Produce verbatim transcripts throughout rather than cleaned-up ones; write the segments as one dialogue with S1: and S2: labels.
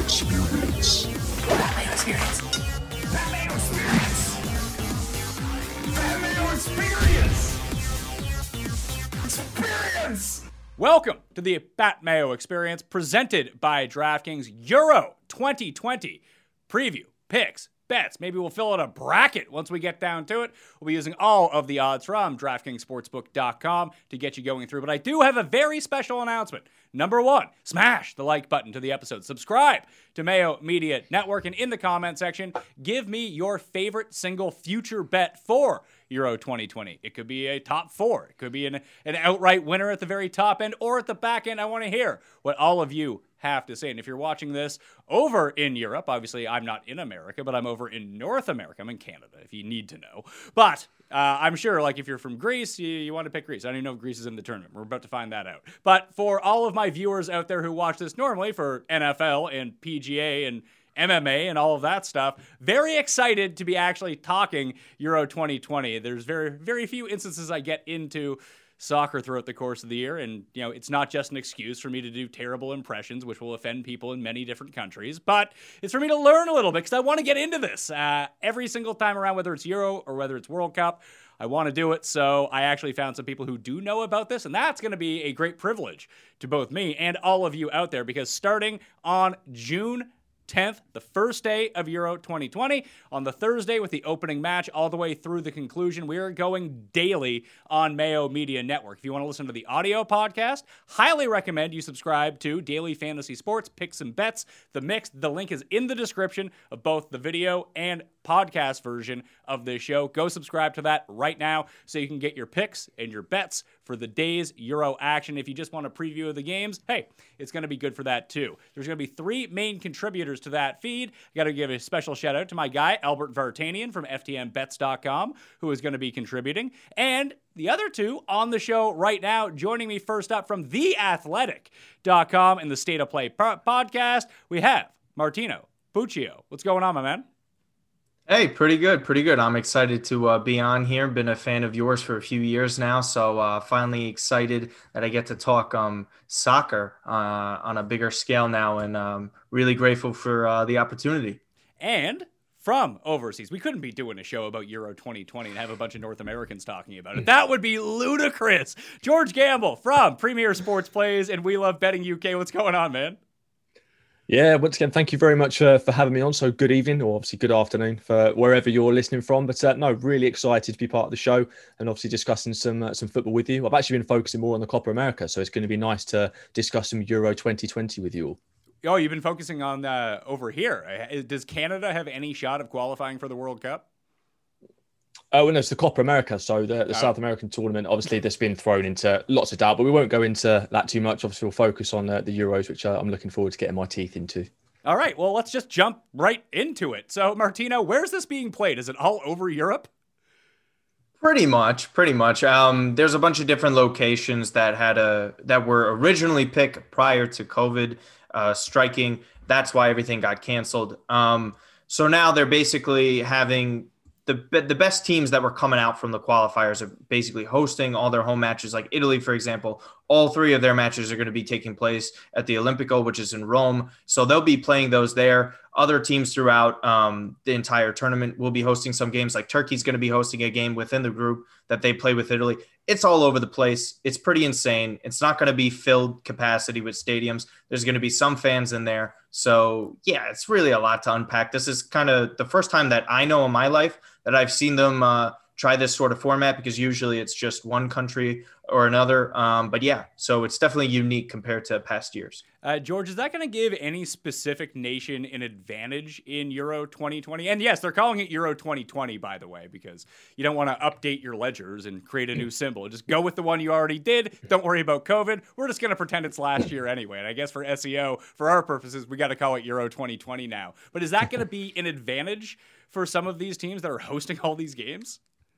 S1: Experience.
S2: Fat Mayo Experience. Fat Mayo Experience. Fat Mayo Experience. Experience.
S3: Welcome to the Fat Mayo Experience, presented by DraftKings Euro twenty twenty preview, picks, bets. Maybe we'll fill out a bracket once we get down to it. We'll be using all of the odds from DraftKings Sportsbook dot com to get you going through. But I do have a very special announcement. Number one, smash the like button to the episode. Subscribe to Mayo Media Network. And in the comment section, give me your favorite single future bet for Euro twenty twenty. It could be a top four. It could be an, an outright winner at the very top end or at the back end. I want to hear what all of you have to say. And if you're watching this over in Europe, obviously I'm not in America, but I'm over in North America. I'm in Canada, if you need to know. But uh, I'm sure, like, if you're from Greece, you, you want to pick Greece. I don't even know if Greece is in the tournament. We're about to find that out. But for all of my viewers out there who watch this normally for N F L and P G A and M M A and all of that stuff, very excited to be actually talking Euro twenty twenty. There's very, very few instances I get into soccer throughout the course of the year, and you know, it's not just an excuse for me to do terrible impressions, which will offend people in many different countries, but it's for me to learn a little bit because I want to get into this uh, every single time around, whether it's Euro or whether it's World Cup. I want to do it, so I actually found some people who do know about this, and that's going to be a great privilege to both me and all of you out there, because starting on June tenth, the first day of Euro twenty twenty, on the Thursday with the opening match all the way through the conclusion, we are going daily on Mayo Media Network. If you want to listen to the audio podcast, highly recommend you subscribe to Daily Fantasy Sports Picks and Bets, The Mix. The link is in the description of both the video and podcast version of this show. Go subscribe to that right now so you can get your picks and your bets for the day's Euro action. If you just want a preview of the games, hey, it's going to be good for that too. There's going to be three main contributors to that feed. I got to give a special shout out to my guy, Albert Vartanian from F T M bets dot com, who is going to be contributing. And the other two on the show right now, joining me first up from the athletic dot com and the State of Play po- podcast, we have Martino Puccio. What's going on, my man?
S4: Hey, pretty good, pretty good. I'm excited to uh, be on here. Been a fan of yours for a few years now, so uh, finally excited that I get to talk um, soccer uh, on a bigger scale now, and um, really grateful for uh, the opportunity.
S3: And from overseas, we couldn't be doing a show about Euro twenty twenty and have a bunch of North Americans talking about it. That would be ludicrous. George Gamble from Premier Sports Plays and We Love Betting U K. What's going on, man?
S5: Yeah, once again, thank you very much uh, for having me on. So good evening, or obviously good afternoon for wherever you're listening from. But uh, no, really excited to be part of the show and obviously discussing some uh, some football with you. I've actually been focusing more on the Copa America, so it's going to be nice to discuss some Euro twenty twenty with you all.
S3: Oh, you've been focusing on uh, over here. Does Canada have any shot of qualifying for the World Cup?
S5: Oh, no, it's the Copa America, so the, the
S3: Oh.
S5: South American tournament. Obviously, that's been thrown into lots of doubt, but we won't go into that too much. Obviously, we'll focus on uh, the Euros, which uh, I'm looking forward to getting my teeth into.
S3: All right, well, let's just jump right into it. So, Martino, where's this being played? Is it all over Europe?
S4: Pretty much, pretty much. Um, there's a bunch of different locations that had a that were originally picked prior to COVID uh, striking. That's why everything got canceled. Um, so now they're basically having the the best teams that were coming out from the qualifiers are basically hosting all their home matches. Like Italy, for example, all three of their matches are going to be taking place at the Olimpico, which is in Rome. So they'll be playing those there. Other teams throughout um, the entire tournament will be hosting some games. Like Turkey's going to be hosting a game within the group that they play with Italy. It's all over the place. It's pretty insane. It's not going to be filled capacity with stadiums. There's going to be some fans in there. So yeah, it's really a lot to unpack. This is kind of the first time that I know in my life that I've seen them uh, try this sort of format, because usually it's just one country or another. Um, but yeah, so it's definitely unique compared to past years.
S3: Uh, George, is that going to give any specific nation an advantage in Euro twenty twenty? And yes, they're calling it Euro twenty twenty, by the way, because you don't want to update your ledgers and create a new symbol. Just go with the one you already did. Don't worry about COVID. We're just going to pretend it's last year anyway. And I guess for S E O, for our purposes, we got to call it Euro twenty twenty now. But is that going to be an advantage for some of these teams that are hosting all these games?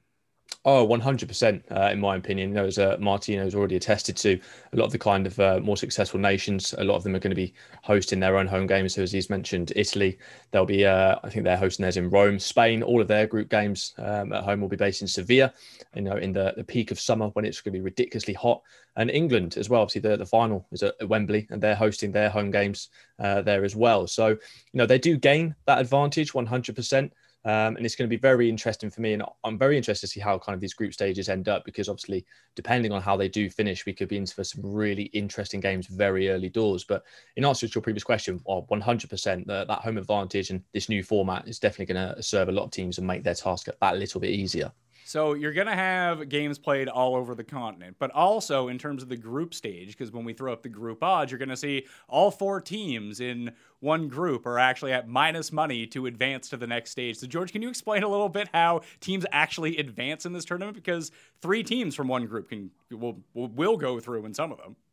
S5: Oh, one hundred percent, uh, in my opinion. You know, as uh, Martino's already attested to, a lot of the kind of uh, more successful nations, a lot of them are going to be hosting their own home games. So as he's mentioned, Italy, they'll be, uh, I think they're hosting theirs in Rome. Spain, all of their group games um, at home will be based in Sevilla, you know, in the, the peak of summer when it's going to be ridiculously hot. And England as well, obviously the, the final is at Wembley and they're hosting their home games uh, there as well. So, you know, they do gain that advantage one hundred percent. Um, and it's going to be very interesting for me. And I'm very interested to see how kind of these group stages end up, because obviously, depending on how they do finish, we could be in for some really interesting games very early doors. But in answer to your previous question, well, one hundred percent, the, that home advantage and this new format is definitely going to serve a lot of teams and make their task that little bit easier.
S3: So you're going to have games played all over the continent, but also in terms of the group stage, because when we throw up the group odds, you're going to see all four teams in one group are actually at minus money to advance to the next stage. So George, can you explain a little bit how teams actually advance in this tournament? Because three teams from one group can will will go through in some of them.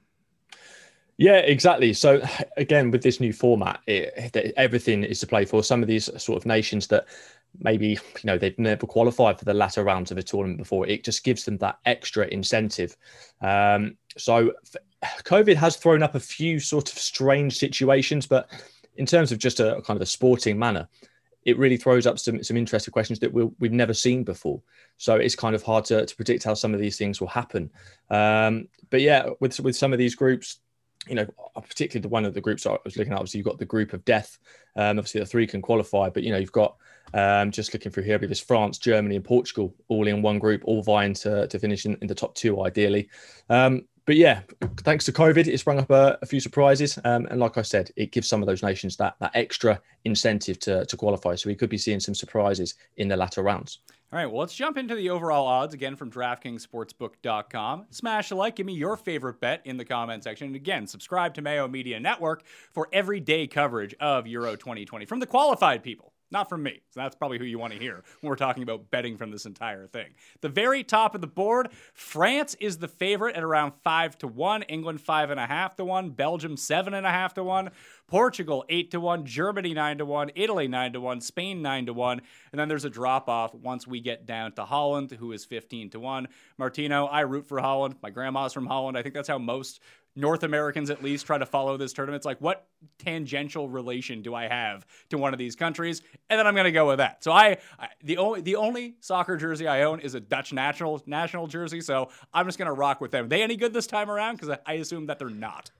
S5: Yeah, exactly. So again, with this new format, it, everything is to play for. Some of these sort of nations that maybe, you know, they've never qualified for the latter rounds of a tournament before, it just gives them that extra incentive. Um, so COVID has thrown up a few sort of strange situations, but in terms of just a kind of a sporting manner, it really throws up some, some interesting questions that we'll, we've never seen before. So it's kind of hard to, to predict how some of these things will happen. Um, but yeah, with, with some of these groups, you know, particularly the one of the groups I was looking at, obviously you've got the group of death. Um, obviously the three can qualify, but, you know, you've got, um, just looking through here, I believe it's France, Germany and Portugal, all in one group, all vying to, to finish in, in the top two, ideally. Um, but yeah, thanks to COVID, it's sprung up a, a few surprises. Um, and like I said, it gives some of those nations that, that extra incentive to, to qualify. So we could be seeing some surprises in the latter rounds.
S3: All right, well, let's jump into the overall odds again from DraftKings Sportsbook dot com. Smash a like, give me your favorite bet in the comment section. And again, subscribe to Mayo Media Network for everyday coverage of Euro twenty twenty from the qualified people, not from me. So that's probably who you want to hear when we're talking about betting from this entire thing. The very top of the board, France is the favorite at around five to one, England five and a half to one, Belgium seven and a half to one, Portugal eight to one, Germany nine to one, Italy nine to one, Spain nine to one, and then there's a drop off once we get down to Holland, who is fifteen to one. Martino, I root for Holland. My grandma's from Holland. I think that's how most North Americans at least try to follow this tournament. It's like, what tangential relation do I have to one of these countries? And then I'm going to go with that. So I, I the only the only soccer jersey I own is a Dutch national national jersey. So I'm just going to rock with them. Are they any good this time around? Because I, I assume that they're not.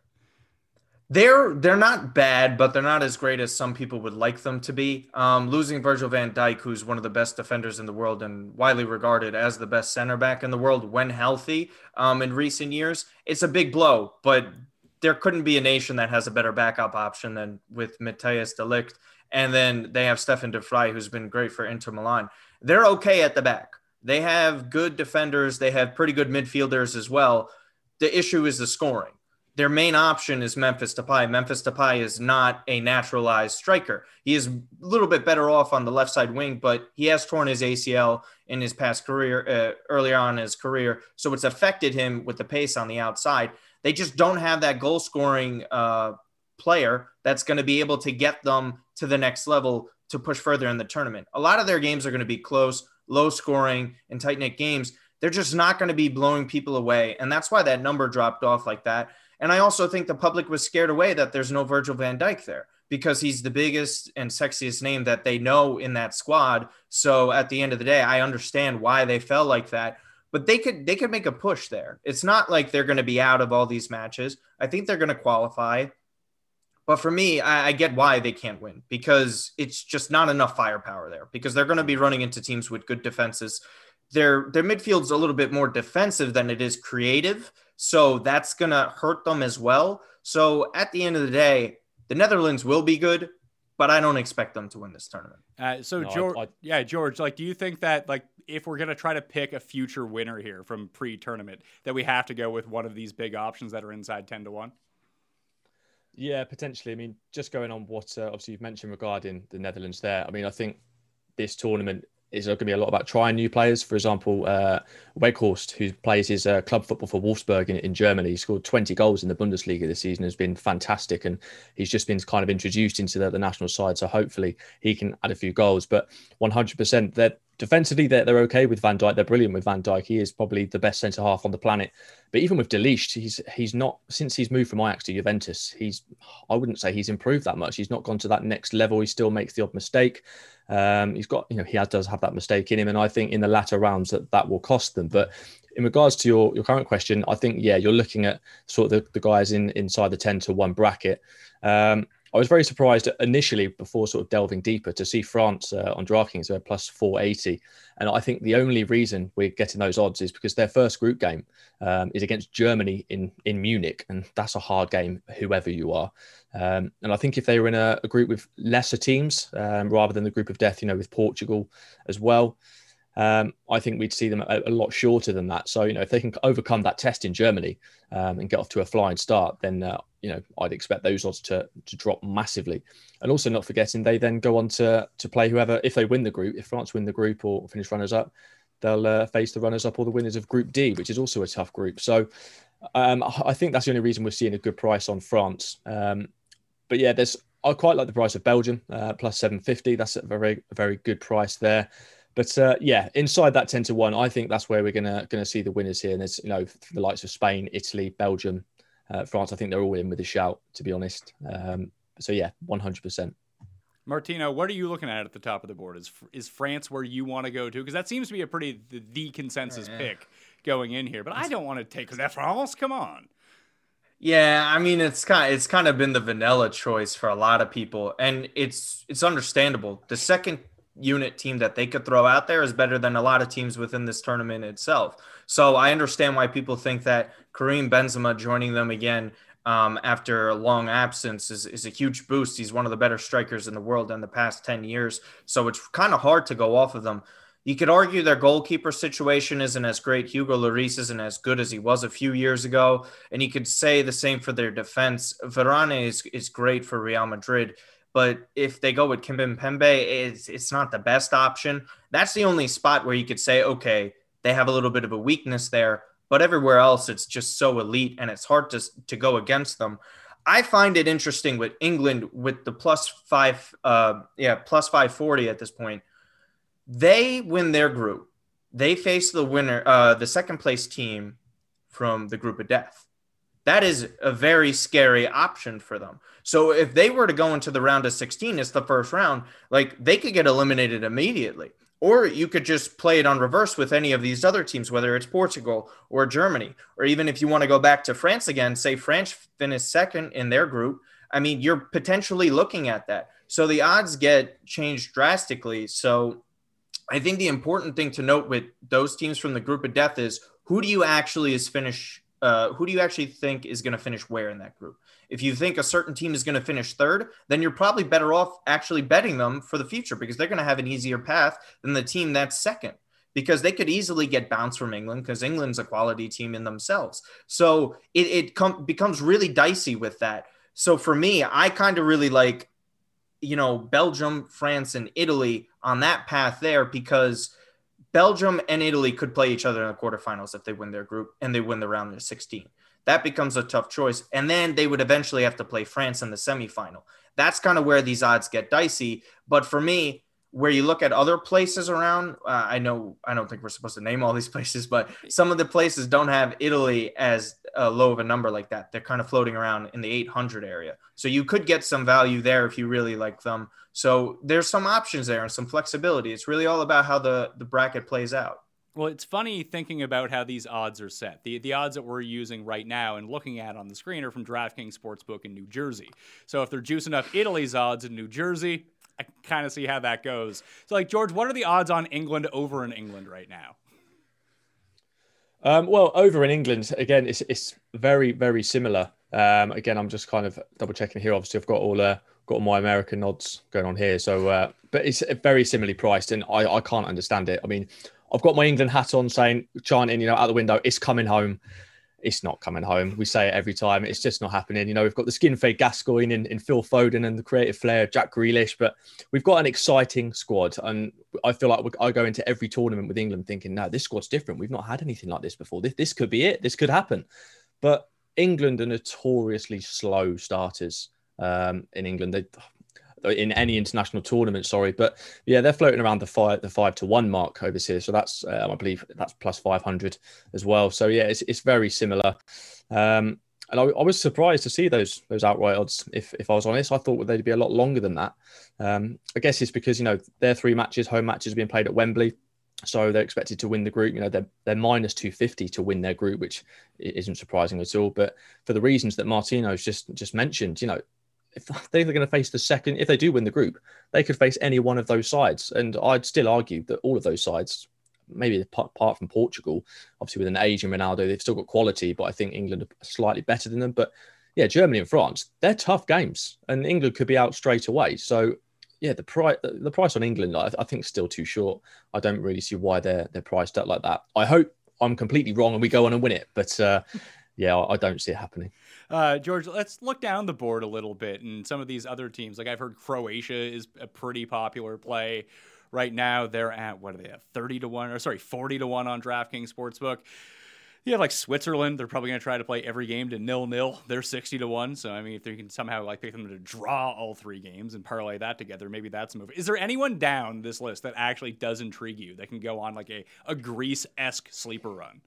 S4: They're they're not bad, but they're not as great as some people would like them to be. Um, losing Virgil van Dijk, who's one of the best defenders in the world and widely regarded as the best center back in the world when healthy um, in recent years, it's a big blow. But there couldn't be a nation that has a better backup option than with Matthijs de Ligt. And then they have Stefan de Vrij, who's been great for Inter Milan. They're okay at the back. They have good defenders. They have pretty good midfielders as well. The issue is the scoring. Their main option is Memphis Depay. Memphis Depay is not a naturalized striker. He is a little bit better off on the left side wing, but he has torn his A C L in his past career, uh, earlier on in his career. So it's affected him with the pace on the outside. They just don't have that goal scoring uh, player that's going to be able to get them to the next level to push further in the tournament. A lot of their games are going to be close, low scoring, and tight knit games. They're just not going to be blowing people away. And that's why that number dropped off like that. And I also think the public was scared away that there's no Virgil van Dijk there because he's the biggest and sexiest name that they know in that squad. So at the end of the day, I understand why they fell like that, but they could, they could make a push there. It's not like they're going to be out of all these matches. I think they're going to qualify, but for me, I, I get why they can't win because it's just not enough firepower there because they're going to be running into teams with good defenses. Their, their midfield's a little bit more defensive than it is creative. So that's going to hurt them as well. So at the end of the day, the Netherlands will be good, but I don't expect them to win this tournament.
S3: Uh, so,
S5: no,
S3: George,
S5: I, I,
S3: yeah, George, like, do you think that, like, if we're going to try to pick a future winner here from pre-tournament, that we have to go with one of these big options that are inside ten to one?
S5: Yeah, potentially. I mean, just going on what uh, obviously you've mentioned regarding the Netherlands there. I mean, I think this tournament is going to be a lot about trying new players. For example, uh, Weghorst, who plays his uh, club football for Wolfsburg in, in Germany, he scored twenty goals in the Bundesliga this season, has been fantastic. And he's just been kind of introduced into the, the national side. So hopefully he can add a few goals. But one hundred percent, that defensively, they're, they're okay with Van Dijk. They're brilliant with Van Dijk. He is probably the best centre half on the planet. But even with De Ligt, he's he's not, since he's moved from Ajax to Juventus, he's, I wouldn't say he's improved that much. He's not gone to that next level. He still makes the odd mistake. Um, he's got, you know, he has, does have that mistake in him. And I think in the latter rounds that that will cost them. But in regards to your, your current question, I think, yeah, you're looking at sort of the, the guys in inside the ten to one bracket. Um, I was very surprised initially, before sort of delving deeper, to see France uh, on DraftKings at plus four eighty. And I think the only reason we're getting those odds is because their first group game um, is against Germany in, in Munich. And that's a hard game, whoever you are. Um, and I think if they were in a, a group with lesser teams, um, rather than the group of death, you know, with Portugal as well, Um, I think we'd see them a, a lot shorter than that. So, you know, if they can overcome that test in Germany um, and get off to a flying start, then, uh, you know, I'd expect those odds to to drop massively. And also not forgetting, they then go on to to play whoever, if they win the group, if France win the group or finish runners-up, they'll uh, face the runners-up or the winners of Group D, which is also a tough group. So um, I think that's the only reason we're seeing a good price on France. Um, but yeah, there's I quite like the price of Belgium, uh, plus seven fifty. That's a very, very good price there. But uh, yeah, inside that ten to one, I think that's where we're gonna gonna see the winners here. And there's, you know, the likes of Spain, Italy, Belgium, uh, France. I think they're all in with a shout, to be honest. Um, so yeah, one hundred percent.
S3: Martino, what are you looking at at the top of the board? Is is France where you want to go to? Because that seems to be a pretty the, the consensus yeah. pick going in here. But I don't want to take because that's France. Come on.
S4: Yeah, I mean, it's kind of, it's kind of been the vanilla choice for a lot of people, and it's it's understandable. The second unit team that they could throw out there is better than a lot of teams within this tournament itself. So I understand why people think that Karim Benzema joining them again um, after a long absence is, is a huge boost. He's one of the better strikers in the world in the past ten years. So it's kind of hard to go off of them. You could argue their goalkeeper situation isn't as great. Hugo Lloris isn't as good as he was a few years ago. And you could say the same for their defense. Varane is, is great for Real Madrid. But if they go with Kimpembe, it's, it's not the best option. That's the only spot where you could say, okay, they have a little bit of a weakness there. But everywhere else, it's just so elite, and it's hard to, to go against them. I find it interesting with England with the plus five, uh, yeah, plus five forty at this point. They win their group. They face the winner, uh, the second place team from the group of death. That is a very scary option for them. So if they were to go into the round of sixteen, it's the first round, like they could get eliminated immediately. Or you could just play it on reverse with any of these other teams, whether it's Portugal or Germany, or even if you want to go back to France again, say France finished second in their group. I mean, you're potentially looking at that. So the odds get changed drastically. So I think the important thing to note with those teams from the group of death is who do you actually is finish Uh, who do you actually think is going to finish where in that group? If you think a certain team is going to finish third, then you're probably better off actually betting them for the future because they're going to have an easier path than the team that's second, because they could easily get bounced from England because England's a quality team in themselves. So it, it com- becomes really dicey with that. So for me, I kind of really like, you know, Belgium, France, and Italy on that path there, because Belgium and Italy could play each other in the quarterfinals if they win their group and they win the round of sixteen. That becomes a tough choice. And then they would eventually have to play France in the semifinal. That's kind of where these odds get dicey. But for me, where you look at other places around, uh, I know, I don't think we're supposed to name all these places, but some of the places don't have Italy as uh, low of a number like that. They're kind of floating around in the eight hundred area. So you could get some value there if you really like them. So there's some options there and some flexibility. It's really all about how the, the bracket plays out.
S3: Well, it's funny thinking about how these odds are set. The the odds that we're using right now and looking at on the screen are from DraftKings Sportsbook in New Jersey. So if they're juicing up Italy's odds in New Jersey, I kind of see how that goes. So, like, George, what are the odds on England over in England right now?
S5: Um, well, over in England, again, it's it's very, very similar. Um, again, I'm just kind of double checking here. Obviously, I've got all uh, got all my American odds going on here. So, uh, but it's very similarly priced, and I, I can't understand it. I mean, I've got my England hat on, saying, chanting, you know, out the window, it's coming home. It's not coming home. We say it every time. It's just not happening. You know, we've got the skin fade Gascoigne in, in Phil Foden and the creative flair, Jack Grealish, but we've got an exciting squad. And I feel like I go into every tournament with England thinking, no, this squad's different. We've not had anything like this before. This, this could be it. This could happen. But England are notoriously slow starters um, in England. They, in any international tournament. Sorry, but yeah, they're floating around the five the five to one mark over here. So that's um, I believe that's plus five hundred as well. So yeah, it's it's very similar. Um, and I, I was surprised to see those those outright odds. If if I was honest, I thought they'd be a lot longer than that. Um, I guess it's because you know their three matches, home matches, being played at Wembley. So they're expected to win the group. You know, they're, they're minus two fifty to win their group, which isn't surprising at all. But for the reasons that Martino's just, just mentioned, you know, if they're going to face the second, if they do win the group, they could face any one of those sides. And I'd still argue that all of those sides, maybe apart from Portugal, obviously with an age in Ronaldo, they've still got quality, but I think England are slightly better than them. But yeah, Germany and France, they're tough games and England could be out straight away. So yeah, the price the price on England, I, I think, is still too short. I don't really see why they're they're priced up like that. I hope I'm completely wrong and we go on and win it, but uh, yeah, I, I don't see it happening.
S3: Uh, George, let's look down the board a little bit, and some of these other teams. Like I've heard Croatia is a pretty popular play right now. They're at what do they have? thirty to one, or sorry, forty to one on DraftKings Sportsbook. You have like Switzerland, they're probably going to try to play every game to nil-nil. They're sixty to one. So, I mean, if they can somehow like pick them to draw all three games and parlay that together, maybe that's a move. Is there anyone down this list that actually does intrigue you that can go on like a, a Greece-esque sleeper run?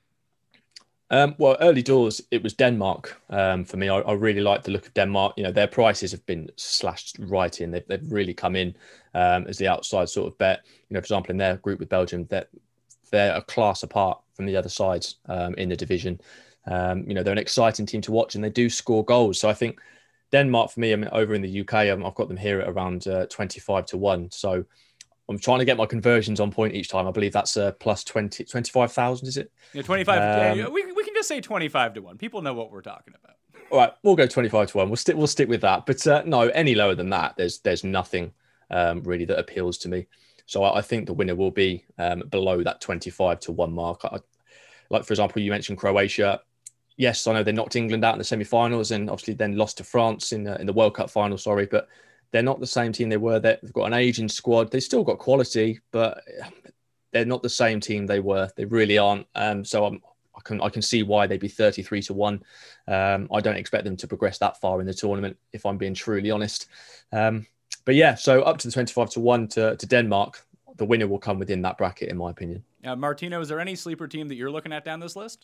S5: Um, well, early doors, it was Denmark um, for me. I, I really like the look of Denmark. You know, their prices have been slashed right in. They've, they've really come in um, as the outside sort of bet. You know, for example, in their group with Belgium, they're, they're a class apart from the other sides um, in the division. Um, you know, they're an exciting team to watch and they do score goals. So I think Denmark for me, I mean, over in the U K, I've got them here at around uh, twenty-five to one. So I'm trying to get my conversions on point each time. I believe that's uh, plus twenty, twenty-five thousand, is it?
S3: Yeah, twenty-five.
S5: Um,
S3: yeah, we, we can just say twenty-five to one. People know what we're talking about.
S5: All right, we'll go twenty-five to one. We'll stick, we'll stick with that. But uh, no, any lower than that, there's there's nothing um, really that appeals to me. So I, I think the winner will be um, below that twenty-five to one mark. I, like, for example, you mentioned Croatia. Yes, I know they knocked England out in the semi-finals and obviously then lost to France in, uh, in the World Cup final, sorry. But they're not the same team they were. They've got an aging squad. They've still got quality, but they're not the same team they were. They really aren't. Um, so I'm, I can I can see why they'd be thirty-three to one. Um, I don't expect them to progress that far in the tournament, if I'm being truly honest. Um, but yeah, so up to the twenty-five to one to, to Denmark. The winner will come within that bracket, in my opinion.
S3: Uh, Martino, is there any sleeper team that you're looking at down this list?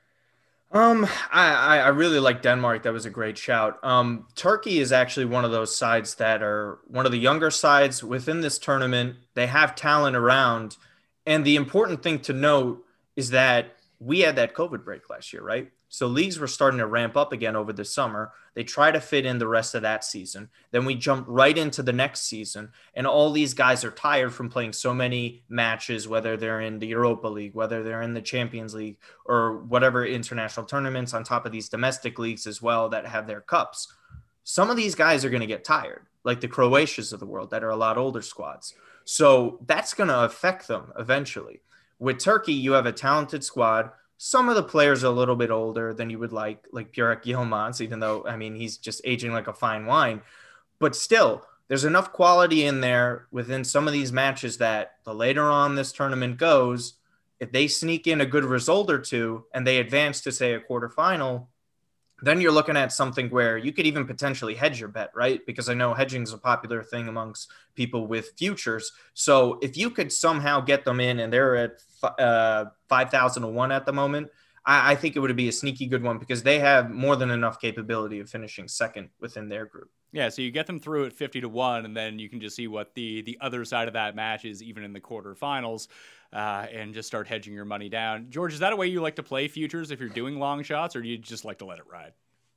S4: Um, I, I really like Denmark. That was a great shout. Um, Turkey is actually one of those sides that are one of the younger sides within this tournament. They have talent around. And the important thing to note is that we had that COVID break last year, right? So leagues were starting to ramp up again over the summer. They try to fit in the rest of that season. Then we jump right into the next season. And all these guys are tired from playing so many matches, whether they're in the Europa League, whether they're in the Champions League, or whatever international tournaments on top of these domestic leagues as well that have their cups. Some of these guys are going to get tired, like the Croatias of the world that are a lot older squads. So that's going to affect them eventually. With Turkey, you have a talented squad. Some of the players are a little bit older than you would like, like Burak Yilmaz, even though, I mean, he's just aging like a fine wine. But still, there's enough quality in there within some of these matches that the later on this tournament goes, if they sneak in a good result or two and they advance to, say, a quarterfinal, then you're looking at something where you could even potentially hedge your bet, right? Because I know hedging is a popular thing amongst people with futures. So if you could somehow get them in and they're at uh, five thousand to one at the moment, I, I think it would be a sneaky good one because they have more than enough capability of finishing second within their group.
S3: Yeah, so you get them through at fifty to one, and then you can just see what the, the other side of that match is, even in the quarterfinals, uh, and just start hedging your money down. George, is that a way you like to play futures if you're doing long shots, or do you just like to let it ride?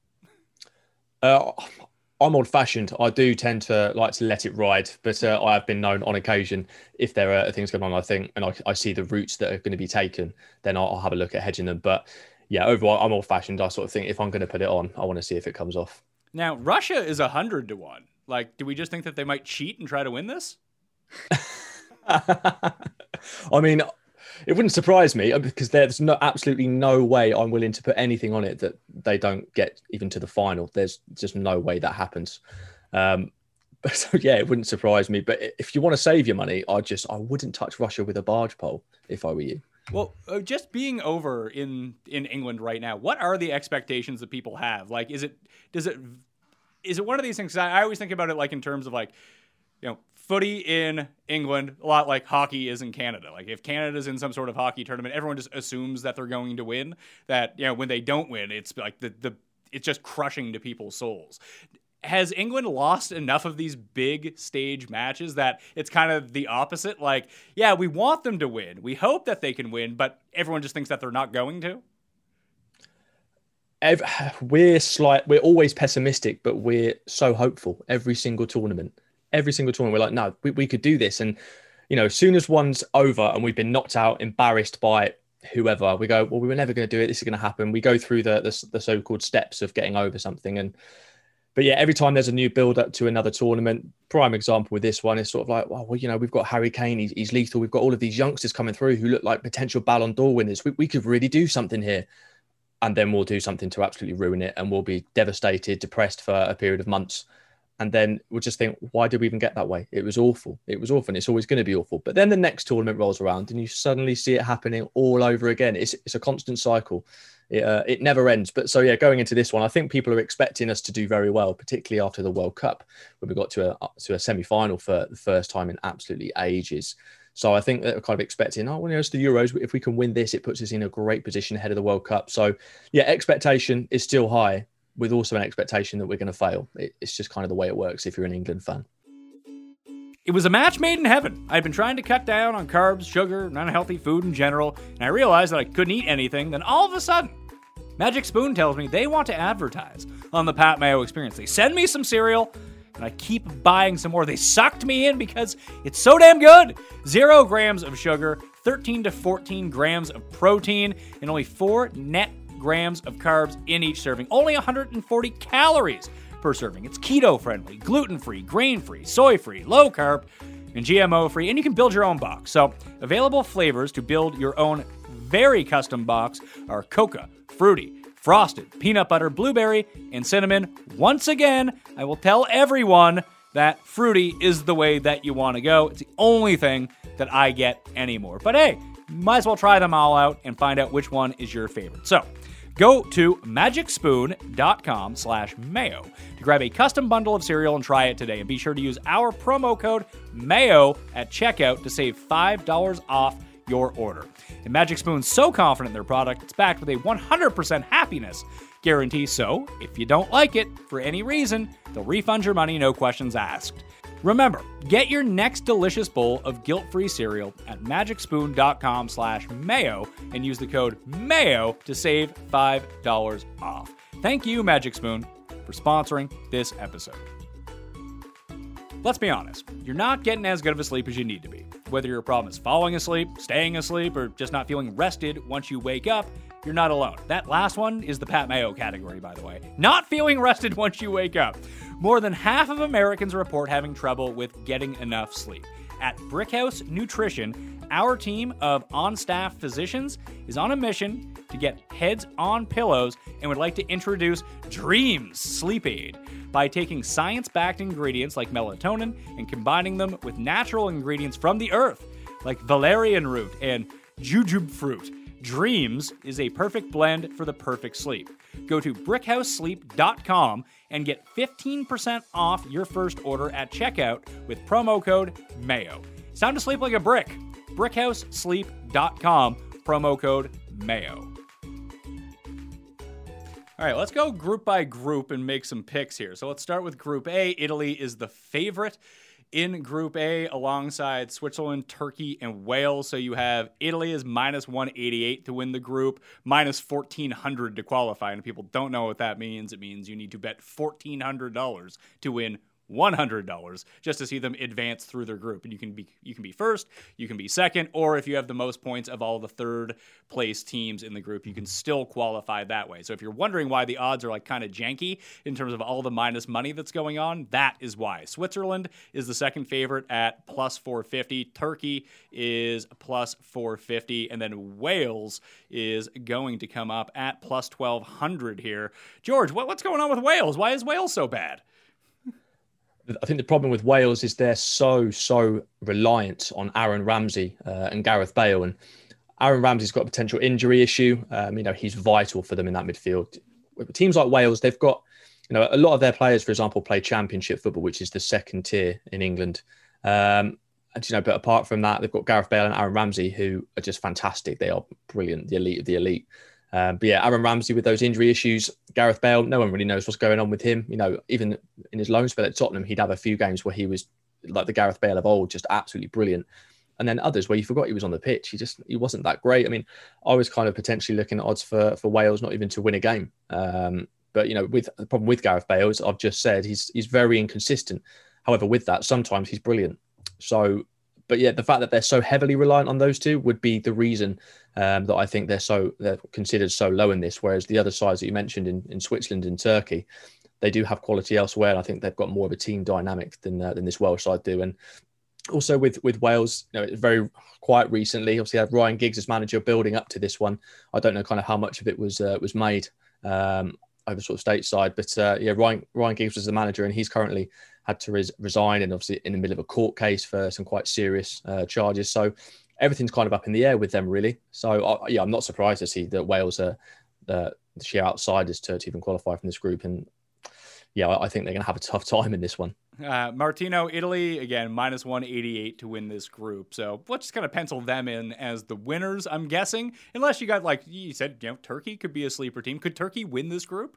S5: Uh, I'm old-fashioned. I do tend to like to let it ride, but uh, I have been known on occasion, if there are things going on, I think, and I, I see the routes that are going to be taken, then I'll, I'll have a look at hedging them. But yeah, overall, I'm old-fashioned. I sort of think if I'm going to put it on, I want to see if it comes off.
S3: Now, Russia is one hundred to one. Like, do we just think that they might cheat and try to win this?
S5: I mean, it wouldn't surprise me because there's no absolutely no way I'm willing to put anything on it that they don't get even to the final. There's just no way that happens. Um, so yeah, it wouldn't surprise me. But if you want to save your money, I just I wouldn't touch Russia with a barge pole if I were you.
S3: Well, uh, just being over in, in England right now, what are the expectations that people have? Like, is it, does it is it one of these things? I, I always think about it like in terms of like, you know, footy in England, a lot like hockey is in Canada. Like if Canada's in some sort of hockey tournament, everyone just assumes that they're going to win. That, you know, when they don't win, it's like the the it's just crushing to people's souls. Has England lost enough of these big stage matches that it's kind of the opposite? Like, yeah, we want them to win. We hope that they can win, but everyone just thinks that they're not going to.
S5: We're slight. We're always pessimistic, but we're so hopeful every single tournament. Every single tournament, we're like, no, we, we could do this. And, you know, as soon as one's over and we've been knocked out, embarrassed by whoever, we go, well, we were never going to do it. This is going to happen. We go through the, the the so-called steps of getting over something. And but yeah, every time there's a new build-up to another tournament, prime example with this one is sort of like, well, well you know, we've got Harry Kane, he's, he's lethal. We've got all of these youngsters coming through who look like potential Ballon d'Or winners. We, we could really do something here. And then we'll do something to absolutely ruin it. And we'll be devastated, depressed for a period of months. And then we'll just think, why did we even get that way? It was awful. It was awful. And it's always going to be awful. But then the next tournament rolls around and you suddenly see it happening all over again. It's, it's a constant cycle. It, uh, it never ends. But so, yeah, going into this one, I think people are expecting us to do very well, particularly after the World Cup, when we got to a, to a semi-final for the first time in absolutely ages. So I think that we're kind of expecting, oh, well, you know, it's the Euros. If we can win this, it puts us in a great position ahead of the World Cup. So, yeah, expectation is still high, with also an expectation that we're going to fail. It, it's just kind of the way it works if you're an England fan.
S3: It was a match made in heaven. I'd been trying to cut down on carbs, sugar, and unhealthy food in general, and I realized that I couldn't eat anything. Then all of a sudden, Magic Spoon tells me they want to advertise on the Pat Mayo Experience. They send me some cereal, and I keep buying some more. They sucked me in because it's so damn good. Zero grams of sugar, thirteen to fourteen grams of protein, and only four net grams of carbs in each serving. Only one hundred forty calories per serving. It's keto-friendly, gluten-free, grain-free, soy-free, low-carb, and G M O-free, and you can build your own box. So, available flavors to build your own very custom box are Coca, Fruity, Frosted, Peanut Butter, Blueberry, and Cinnamon. Once again, I will tell everyone that Fruity is the way that you want to go. It's the only thing that I get anymore. But hey, might as well try them all out and find out which one is your favorite. So, go to magicspoon.com slash mayo to grab a custom bundle of cereal and try it today. And be sure to use our promo code MAYO at checkout to save five dollars off your order. And Magic Spoon's so confident in their product, it's backed with a one hundred percent happiness guarantee. So if you don't like it for any reason, they'll refund your money, no questions asked. Remember, get your next delicious bowl of guilt-free cereal at magicspoon.com slash mayo and use the code MAYO to save five dollars off. Thank you, Magic Spoon, for sponsoring this episode. Let's be honest, you're not getting as good of a sleep as you need to be. Whether your problem is falling asleep, staying asleep, or just not feeling rested once you wake up, you're not alone. That last one is the Pat Mayo category, by the way. Not feeling rested once you wake up. More than half of Americans report having trouble with getting enough sleep. At Brickhouse Nutrition, our team of on-staff physicians is on a mission to get heads on pillows and would like to introduce Dreams Sleep Aid by taking science-backed ingredients like melatonin and combining them with natural ingredients from the earth, like valerian root and jujube fruit. Dreams is a perfect blend for the perfect sleep. Go to brickhouse sleep dot com and get fifteen percent off your first order at checkout with promo code MAYO. It's time to sleep like a brick. brickhouse sleep dot com, promo code MAYO. All right, let's go group by group and make some picks here. So let's start with Group A. Italy is the favorite in Group A alongside Switzerland, Turkey, and Wales. So you have Italy is minus one eighty-eight to win the group, minus fourteen hundred to qualify. And if people don't know what that means, it means you need to bet fourteen hundred dollars to win one hundred dollars just to see them advance through their group. And you can be you can be first, you can be second, or if you have the most points of all the third place teams in the group, you can still qualify that way. So if you're wondering why the odds are like kind of janky in terms of all the minus money that's going on, that is why. Switzerland is the second favorite at plus four fifty. Turkey is plus four fifty. And then Wales is going to come up at plus twelve hundred here. George, what, what's going on with Wales? Why is Wales so bad?
S5: I think the problem with Wales is they're so, so reliant on Aaron Ramsey uh, and Gareth Bale. And Aaron Ramsey's got a potential injury issue. Um, you know, he's vital for them in that midfield. With teams like Wales, they've got you know, a lot of their players, for example, play Championship football, which is the second tier in England. Um, and, you know, but apart from that, they've got Gareth Bale and Aaron Ramsey, who are just fantastic. They are brilliant, the elite of the elite. Um, but yeah, Aaron Ramsey with those injury issues, Gareth Bale, no one really knows what's going on with him. You know, even in his loan spell at Tottenham, he'd have a few games where he was like the Gareth Bale of old, just absolutely brilliant. And then others where you forgot he was on the pitch. He just, he wasn't that great. I mean, I was kind of potentially looking at odds for, for Wales not even to win a game. Um, but, you know, with the problem with Gareth Bale, as I've just said, he's he's very inconsistent. However, with that, sometimes he's brilliant. So, but yeah, the fact that they're so heavily reliant on those two would be the reason um, that I think they're so they're considered so low in this. Whereas the other sides that you mentioned in, in Switzerland and Turkey, they do have quality elsewhere. And I think they've got more of a team dynamic than uh, than this Welsh side do. And also with with Wales, you know, it's very quite recently, obviously had Ryan Giggs as manager building up to this one. I don't know kind of how much of it was uh, was made um, over sort of stateside, but uh, yeah, Ryan Ryan Giggs was the manager, and he's currently had to res- resign, and obviously in the middle of a court case for some quite serious uh, charges. So everything's kind of up in the air with them, really. So uh, yeah, I'm not surprised to see that Wales are uh, the sheer outsiders to, to even qualify from this group, and yeah, I think they're going to have a tough time in this one.
S3: Uh, Martino, Italy, again, minus one eighty-eight to win this group. So let's just kind of pencil them in as the winners, I'm guessing. Unless you got, like you said, you know, Turkey could be a sleeper team. Could Turkey win this group?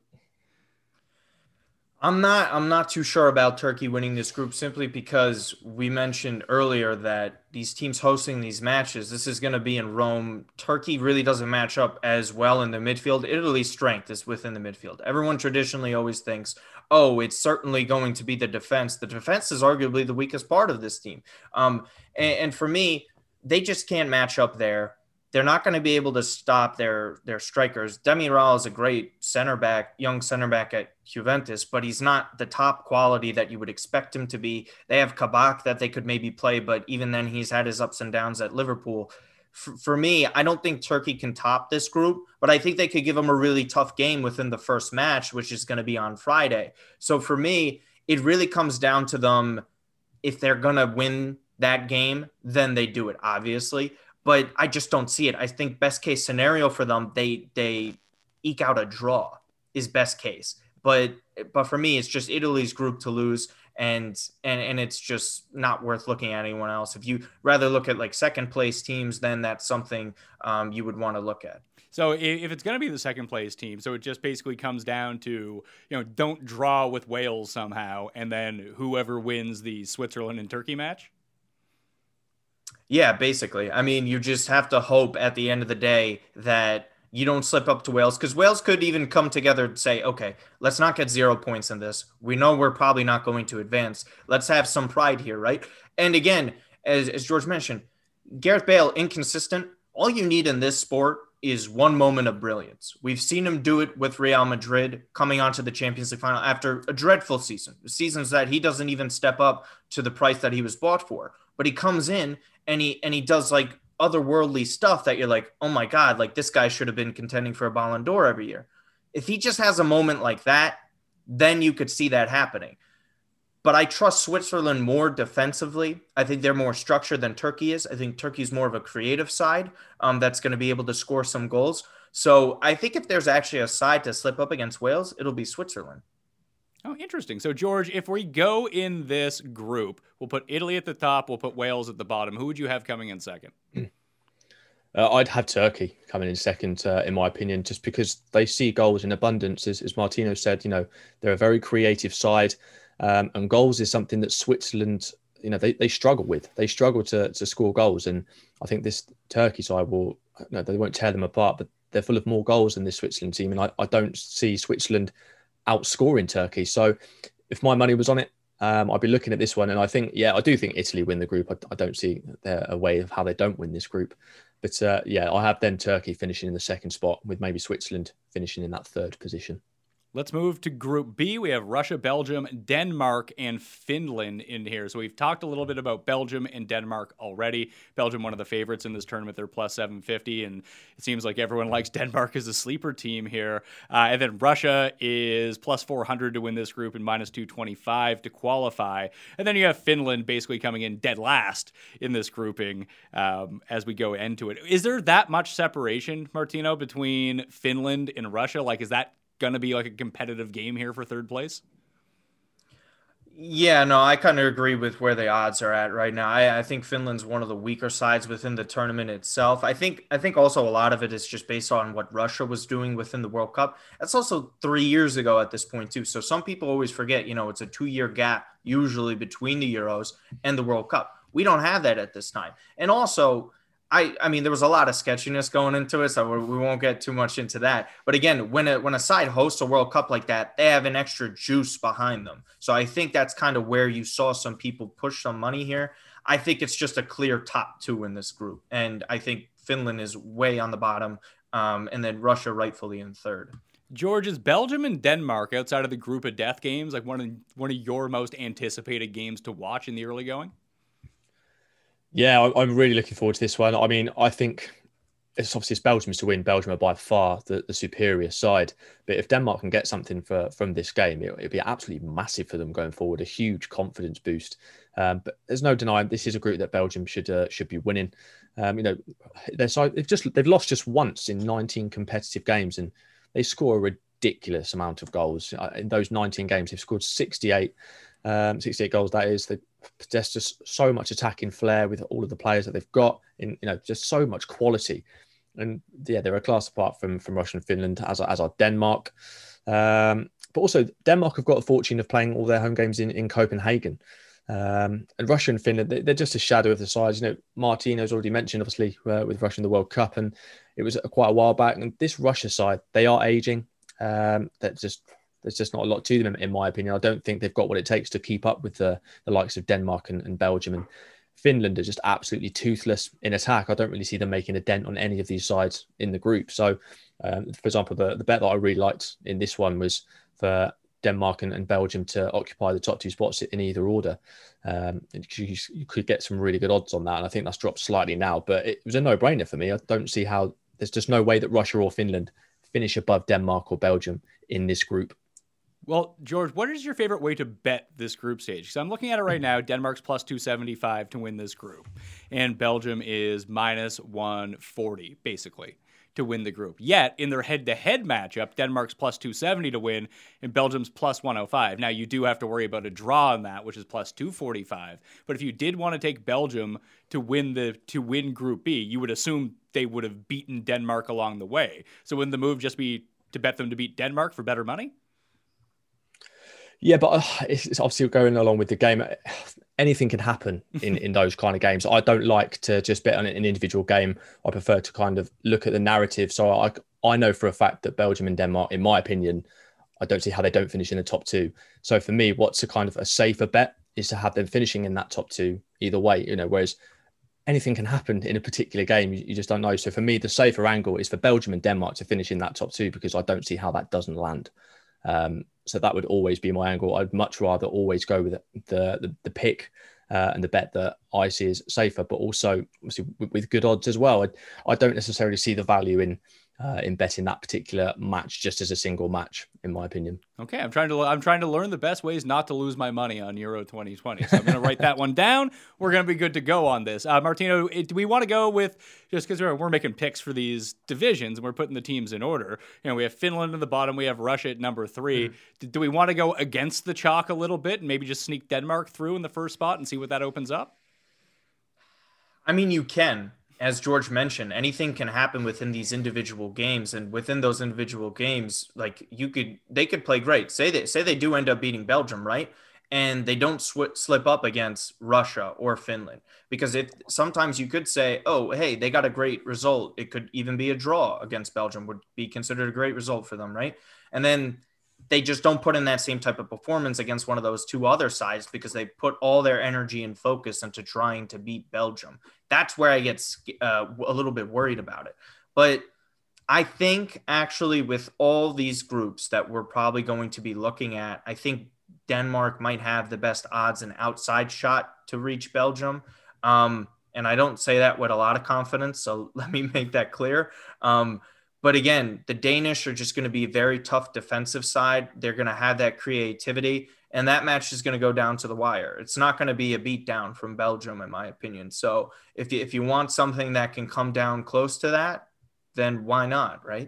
S4: I'm not I'm not too sure about Turkey winning this group, simply because we mentioned earlier that these teams hosting these matches, this is going to be in Rome. Turkey really doesn't match up as well in the midfield. Italy's strength is within the midfield. Everyone traditionally always thinks, oh, it's certainly going to be the defense. The defense is arguably the weakest part of this team. Um, and, and for me, they just can't match up there. They're not going to be able to stop their their strikers. Demiral is a great center back, young center back at Juventus, but he's not the top quality that you would expect him to be. They have Kabak that they could maybe play, but even then he's had his ups and downs at Liverpool. For, for me, I don't think Turkey can top this group, but I think they could give them a really tough game within the first match, which is going to be on Friday. So for me, it really comes down to them. If they're going to win that game, then they do it, obviously. But I just don't see it. I think best case scenario for them, they they eke out a draw is best case. But but for me, it's just Italy's group to lose, and and and it's just not worth looking at anyone else. If you rather look at like second place teams, then that's something um, you would want to look at.
S3: So if it's going to be the second place team, so it just basically comes down to, you know, don't draw with Wales somehow, and then whoever wins the Switzerland and Turkey match.
S4: Yeah, basically. I mean, you just have to hope at the end of the day that you don't slip up to Wales, because Wales could even come together and say, okay, let's not get zero points in this. We know we're probably not going to advance. Let's have some pride here, right? And again, as, as George mentioned, Gareth Bale, inconsistent. All you need in this sport is one moment of brilliance. We've seen him do it with Real Madrid coming onto the Champions League final after a dreadful season, seasons that he doesn't even step up to the price that he was bought for. But he comes in and he and he does like otherworldly stuff that you're like, oh my God, like this guy should have been contending for a Ballon d'Or every year. If he just has a moment like that, then you could see that happening. But I trust Switzerland more defensively. I think they're more structured than Turkey is. I think Turkey's more of a creative side um, that's going to be able to score some goals. So I think if there's actually a side to slip up against Wales, it'll be Switzerland.
S3: Oh, interesting. So, George, if we go in this group, we'll put Italy at the top, we'll put Wales at the bottom. Who would you have coming in second?
S5: Uh, I'd have Turkey coming in second, uh, in my opinion, just because they see goals in abundance. As, as Martino said, you know, they're a very creative side, um, and goals is something that Switzerland, you know, they, they struggle with. They struggle to to score goals, and I think this Turkey side will, no, they won't tear them apart, but they're full of more goals than this Switzerland team, and I, I don't see Switzerland outscoring Turkey. So if my money was on it, um, I'd be looking at this one. And I think, yeah, I do think Italy win the group. I, I don't see there a way of how they don't win this group. But uh, yeah, I have then Turkey finishing in the second spot, with maybe Switzerland finishing in that third position.
S3: Let's move to Group B. We have Russia, Belgium, Denmark, and Finland in here. So we've talked a little bit about Belgium and Denmark already. Belgium, one of the favorites in this tournament. They're plus seven fifty, and it seems like everyone likes Denmark as a sleeper team here. Uh, and then Russia is plus four hundred to win this group and minus two twenty-five to qualify. And then you have Finland basically coming in dead last in this grouping um, as we go into it. Is there that much separation, Martino, between Finland and Russia? Like, is that going to be like a competitive game here for third place?
S4: Yeah, no, I kind of agree with where the odds are at right now. I, I think Finland's one of the weaker sides within the tournament itself. I think I think also a lot of it is just based on what Russia was doing within the World Cup. That's also three years ago at this point too. So some people always forget, you know, it's a two-year gap usually between the Euros and the World Cup. We don't have that at this time. And also, I, I mean, there was a lot of sketchiness going into it, so we won't get too much into that. But again, when a, when a side hosts a World Cup like that, they have an extra juice behind them. So I think that's kind of where you saw some people push some money here. I think it's just a clear top two in this group. And I think Finland is way on the bottom, um, and then Russia rightfully in third.
S3: George, is Belgium and Denmark, outside of the group of death games, like one of, one of your most anticipated games to watch in the early going?
S5: Yeah, I'm really looking forward to this one. I mean, I think it's obviously it's Belgium's to win. Belgium are by far the, the superior side. But if Denmark can get something for, from this game, it, it'd be absolutely massive for them going forward, a huge confidence boost. Um, but there's no denying this is a group that Belgium should uh, should be winning. Um, you know, their side they've just they've lost just once in nineteen competitive games, and they score a ridiculous amount of goals in those nineteen games. They've scored sixty-eight, um, sixty-eight goals. That is, they possess just so much attacking flair with all of the players that they've got. In you know, just so much quality. And yeah, they're a class apart from from Russia and Finland, as as are Denmark. Um, but also Denmark have got the fortune of playing all their home games in in Copenhagen. Um, and Russia and Finland, they're just a shadow of the sides. You know, Martino's already mentioned, obviously, uh, with Russia in the World Cup, and it was quite a while back. And this Russia side, they are aging. Um, that just there's just not a lot to them, in my opinion. I don't think they've got what it takes to keep up with the, the likes of Denmark and, and Belgium. And Finland are just absolutely toothless in attack. I don't really see them making a dent on any of these sides in the group. So, um, for example, the, the bet that I really liked in this one was for Denmark and, and Belgium to occupy the top two spots in either order. Um, you, you could get some really good odds on that. And I think that's dropped slightly now, but it was a no-brainer for me. I don't see how there's just no way that Russia or Finland finish above Denmark or Belgium in this group.
S3: Well, George, what is your favorite way to bet this group stage? Because I'm looking at it right now. Denmark's plus two seventy-five to win this group. And Belgium is minus one forty, basically, to win the group. Yet, in their head-to-head matchup, Denmark's plus two seventy to win, and Belgium's plus one oh five. Now, you do have to worry about a draw on that, which is plus two forty-five. But if you did want to take Belgium to win the to win Group B, you would assume they would have beaten Denmark along the way. So wouldn't the move just be to bet them to beat Denmark for better money?
S5: Yeah, but uh, it's, it's obviously going along with the game. Anything can happen in, in those kind of games. I don't like to just bet on an individual game. I prefer to kind of look at the narrative. So I, I know for a fact that Belgium and Denmark, in my opinion, I don't see how they don't finish in the top two. So for me, what's a kind of a safer bet is to have them finishing in that top two either way, you know, whereas anything can happen in a particular game. You, you just don't know. So for me, the safer angle is for Belgium and Denmark to finish in that top two, because I don't see how that doesn't land. Um, so that would always be my angle. I'd much rather always go with the the, the pick uh, and the bet that I see is safer, but also obviously with, with good odds as well. I, I don't necessarily see the value in uh, in betting that particular match just as a single match, in my opinion.
S3: Okay, I'm trying to I'm trying to learn the best ways not to lose my money on Euro twenty twenty. So I'm going to write that one down. We're going to be good to go on this. Uh, Martino, it, do we want to go with, just because we're, we're making picks for these divisions and we're putting the teams in order? You know, we have Finland at the bottom, we have Russia at number three. Mm-hmm. Do, do we want to go against the chalk a little bit and maybe just sneak Denmark through in the first spot and see what that opens up?
S4: I mean, you can. As George mentioned, anything can happen within these individual games, and within those individual games, like you could, they could play great. Say that, say they do end up beating Belgium, right? And they don't sw- slip up against Russia or Finland, because if sometimes you could say, oh, hey, they got a great result. It could even be a draw against Belgium would be considered a great result for them, right? And then they just don't put in that same type of performance against one of those two other sides because they put all their energy and focus into trying to beat Belgium. That's where I get uh, a little bit worried about it. But I think actually with all these groups that we're probably going to be looking at, I think Denmark might have the best odds and outside shot to reach Belgium. Um, and I don't say that with a lot of confidence, so let me make that clear. Um, But again, the Danish are just going to be a very tough defensive side. They're going to have that creativity, and that match is going to go down to the wire. It's not going to be a beatdown from Belgium, in my opinion. So if you, if you want something that can come down close to that, then why not, right?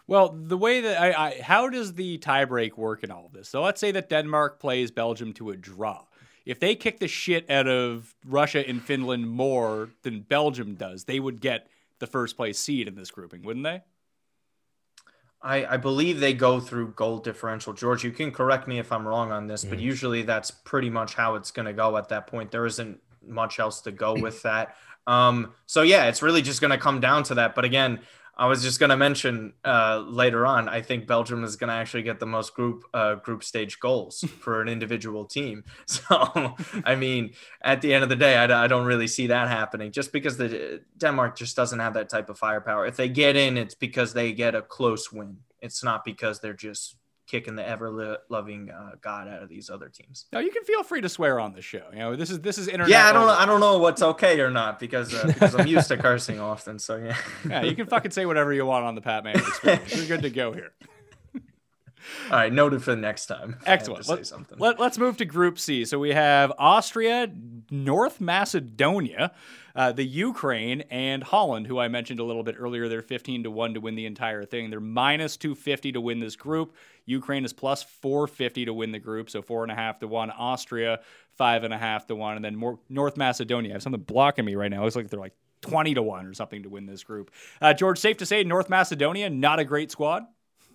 S3: Well, the way that I, I how does the tiebreak work in all of this? So let's say that Denmark plays Belgium to a draw. If they kick the shit out of Russia and Finland more than Belgium does, they would get the first place seed in this grouping, wouldn't they?
S4: I, I believe they go through goal differential. George, you can correct me if I'm wrong on this, mm. but usually that's pretty much how it's going to go at that point. There isn't much else to go with that. Um, so, yeah, it's really just going to come down to that. But again, I was just going to mention uh, later on, I think Belgium is going to actually get the most group uh, group stage goals for an individual team. So, I mean, at the end of the day, I, I don't really see that happening just because the Denmark just doesn't have that type of firepower. If they get in, it's because they get a close win. It's not because they're just kicking the ever-loving uh, God out of these other teams.
S3: No, you can feel free to swear on this show. You know, this is this is internet.
S4: Yeah, I don't know. I don't know what's okay or not because uh, because I'm used to cursing often. So yeah.
S3: Yeah, you can fucking say whatever you want on the Pat Mayo Experience. You're good to go here.
S4: All right, noted for the next time.
S3: Excellent. Let, let, let's move to Group C. So we have Austria, North Macedonia, uh, the Ukraine, and Holland, who I mentioned a little bit earlier. They're fifteen to one to win the entire thing. They're minus two fifty to win this group. Ukraine is plus four fifty to win the group, so four and a half to one. Austria, five and a half to one. And then more, North Macedonia. I have something blocking me right now. It looks like they're like twenty to one or something to win this group. Uh, George, safe to say North Macedonia, not a great squad?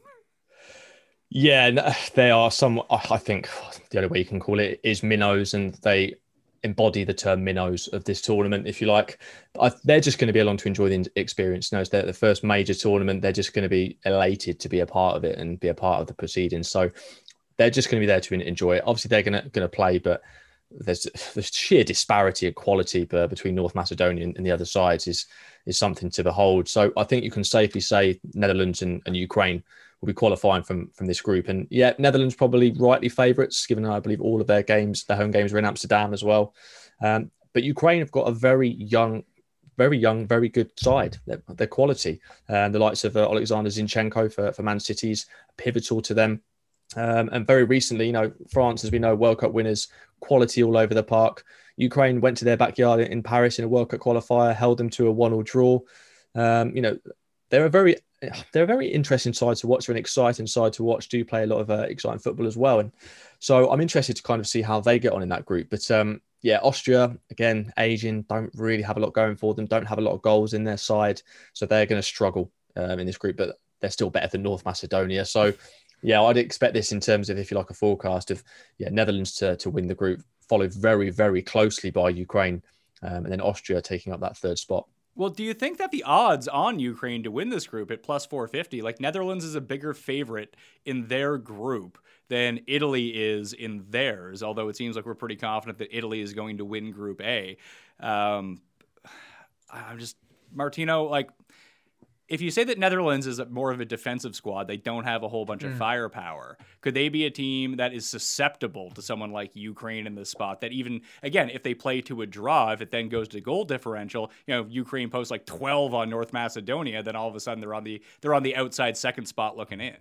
S5: Yeah, they are some, I think the only way you can call it is minnows, and they embody the term minnows of this tournament, if you like. I, they're just going to be along to enjoy the experience. No, it's their, the first major tournament. They're just going to be elated to be a part of it and be a part of the proceedings. So they're just going to be there to enjoy it. Obviously, they're going to, going to play, but there's the sheer disparity of quality between North Macedonia and the other sides is is something to behold. So I think you can safely say Netherlands and, and Ukraine will be qualifying from from this group. And yeah, Netherlands probably rightly favourites, given I believe all of their games, their home games are in Amsterdam as well. Um, but Ukraine have got a very young, very young, very good side. Their, their quality. And the likes of uh, Alexander Zinchenko for, for Man City's pivotal to them. Um, and very recently, you know, France, as we know, World Cup winners, quality all over the park. Ukraine went to their backyard in Paris in a World Cup qualifier, held them to a one-all draw. Um, you know, they're a very they're a very interesting side to watch, an exciting side to watch, do play a lot of uh, exciting football as well. And so I'm interested to kind of see how they get on in that group. But um, yeah, Austria, again, Asian, don't really have a lot going for them, don't have a lot of goals in their side. So they're going to struggle um, in this group, but they're still better than North Macedonia. So yeah, I'd expect this in terms of, if you like, a forecast of yeah Netherlands to, to win the group, followed very, very closely by Ukraine, um, and then Austria taking up that third spot.
S3: Well, do you think that the odds on Ukraine to win this group at plus four fifty, like Netherlands is a bigger favorite in their group than Italy is in theirs, although it seems like we're pretty confident that Italy is going to win Group A. Um, I'm just, Martino, like, if you say that Netherlands is more of a defensive squad, they don't have a whole bunch mm. of firepower. Could they be a team that is susceptible to someone like Ukraine in this spot? That even, again, if they play to a draw, if it then goes to goal differential, you know, Ukraine posts like twelve on North Macedonia, then all of a sudden they're on the they're on the outside second spot looking in.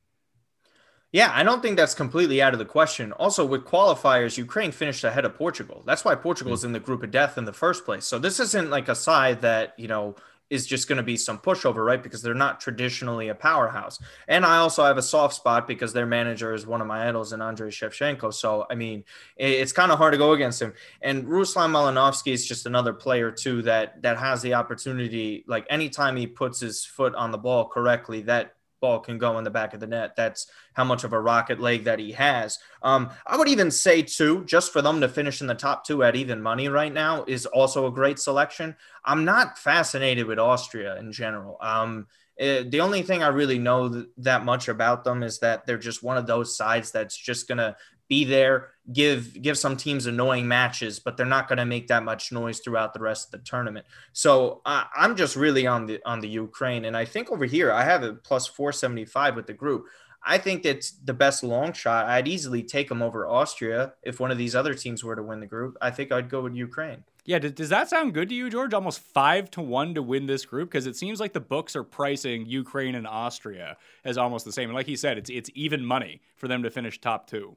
S4: Yeah, I don't think that's completely out of the question. Also, with qualifiers, Ukraine finished ahead of Portugal. That's why Portugal is in the group of death in the first place. So this isn't like a side that, you know, is just going to be some pushover, right? Because they're not traditionally a powerhouse. And I also have a soft spot because their manager is one of my idols in Andrei Shevchenko. So, I mean, it's kind of hard to go against him. And Ruslan Malinovsky is just another player too, that, that has the opportunity, like anytime he puts his foot on the ball correctly, that ball can go in the back of the net. That's how much of a rocket leg that he has. Um, I would even say too, just for them to finish in the top two at even money right now is also a great selection. I'm not fascinated with Austria in general. Um, it, the only thing I really know th- that much about them is that they're just one of those sides that's just going to be there, give give some teams annoying matches, but they're not going to make that much noise throughout the rest of the tournament. So uh, I'm just really on the on the Ukraine, and I think over here I have it plus four seventy-five with the group. I think that's the best long shot. I'd easily take them over Austria if one of these other teams were to win the group. I think I'd go with Ukraine.
S3: Yeah, does that sound good to you, George? Almost five to one to win this group, because it seems like the books are pricing Ukraine and Austria as almost the same. And like he said, it's it's even money for them to finish top two.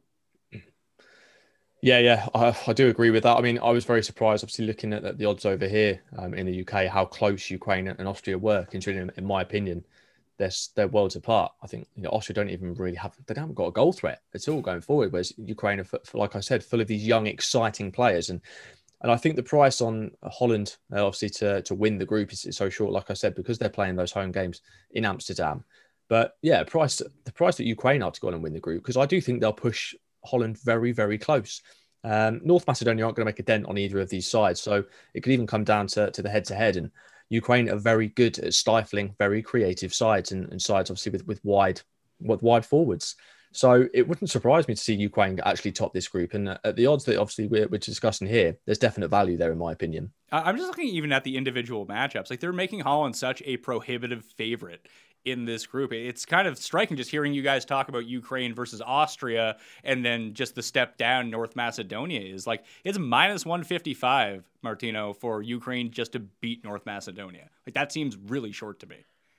S5: Yeah, yeah, I, I do agree with that. I mean, I was very surprised, obviously, looking at the odds over here um, in the U K, how close Ukraine and Austria were, considering, in my opinion, they're they're worlds apart. I think you know Austria don't even really have they haven't got a goal threat at all going forward. Whereas Ukraine are, like I said, full of these young, exciting players, and and I think the price on Holland, uh, obviously to to win the group is, is so short. Like I said, because they're playing those home games in Amsterdam. But yeah, price the price that Ukraine are to go on and win the group, because I do think they'll push Holland very, very close. Um, North Macedonia aren't going to make a dent on either of these sides, so it could even come down to, to the head-to-head. And Ukraine are very good at stifling very creative sides and, and sides, obviously, with, with wide with wide forwards. So it wouldn't surprise me to see Ukraine actually top this group. And at the odds that obviously we're, we're discussing here, there's definite value there, in my opinion.
S3: I'm just looking even at the individual matchups. Like, they're making Holland such a prohibitive favorite in this group. It's kind of striking just hearing you guys talk about Ukraine versus Austria, and then just the step down North Macedonia is like, it's minus one fifty-five, Martino, for Ukraine just to beat North Macedonia. Like, that seems really short to me.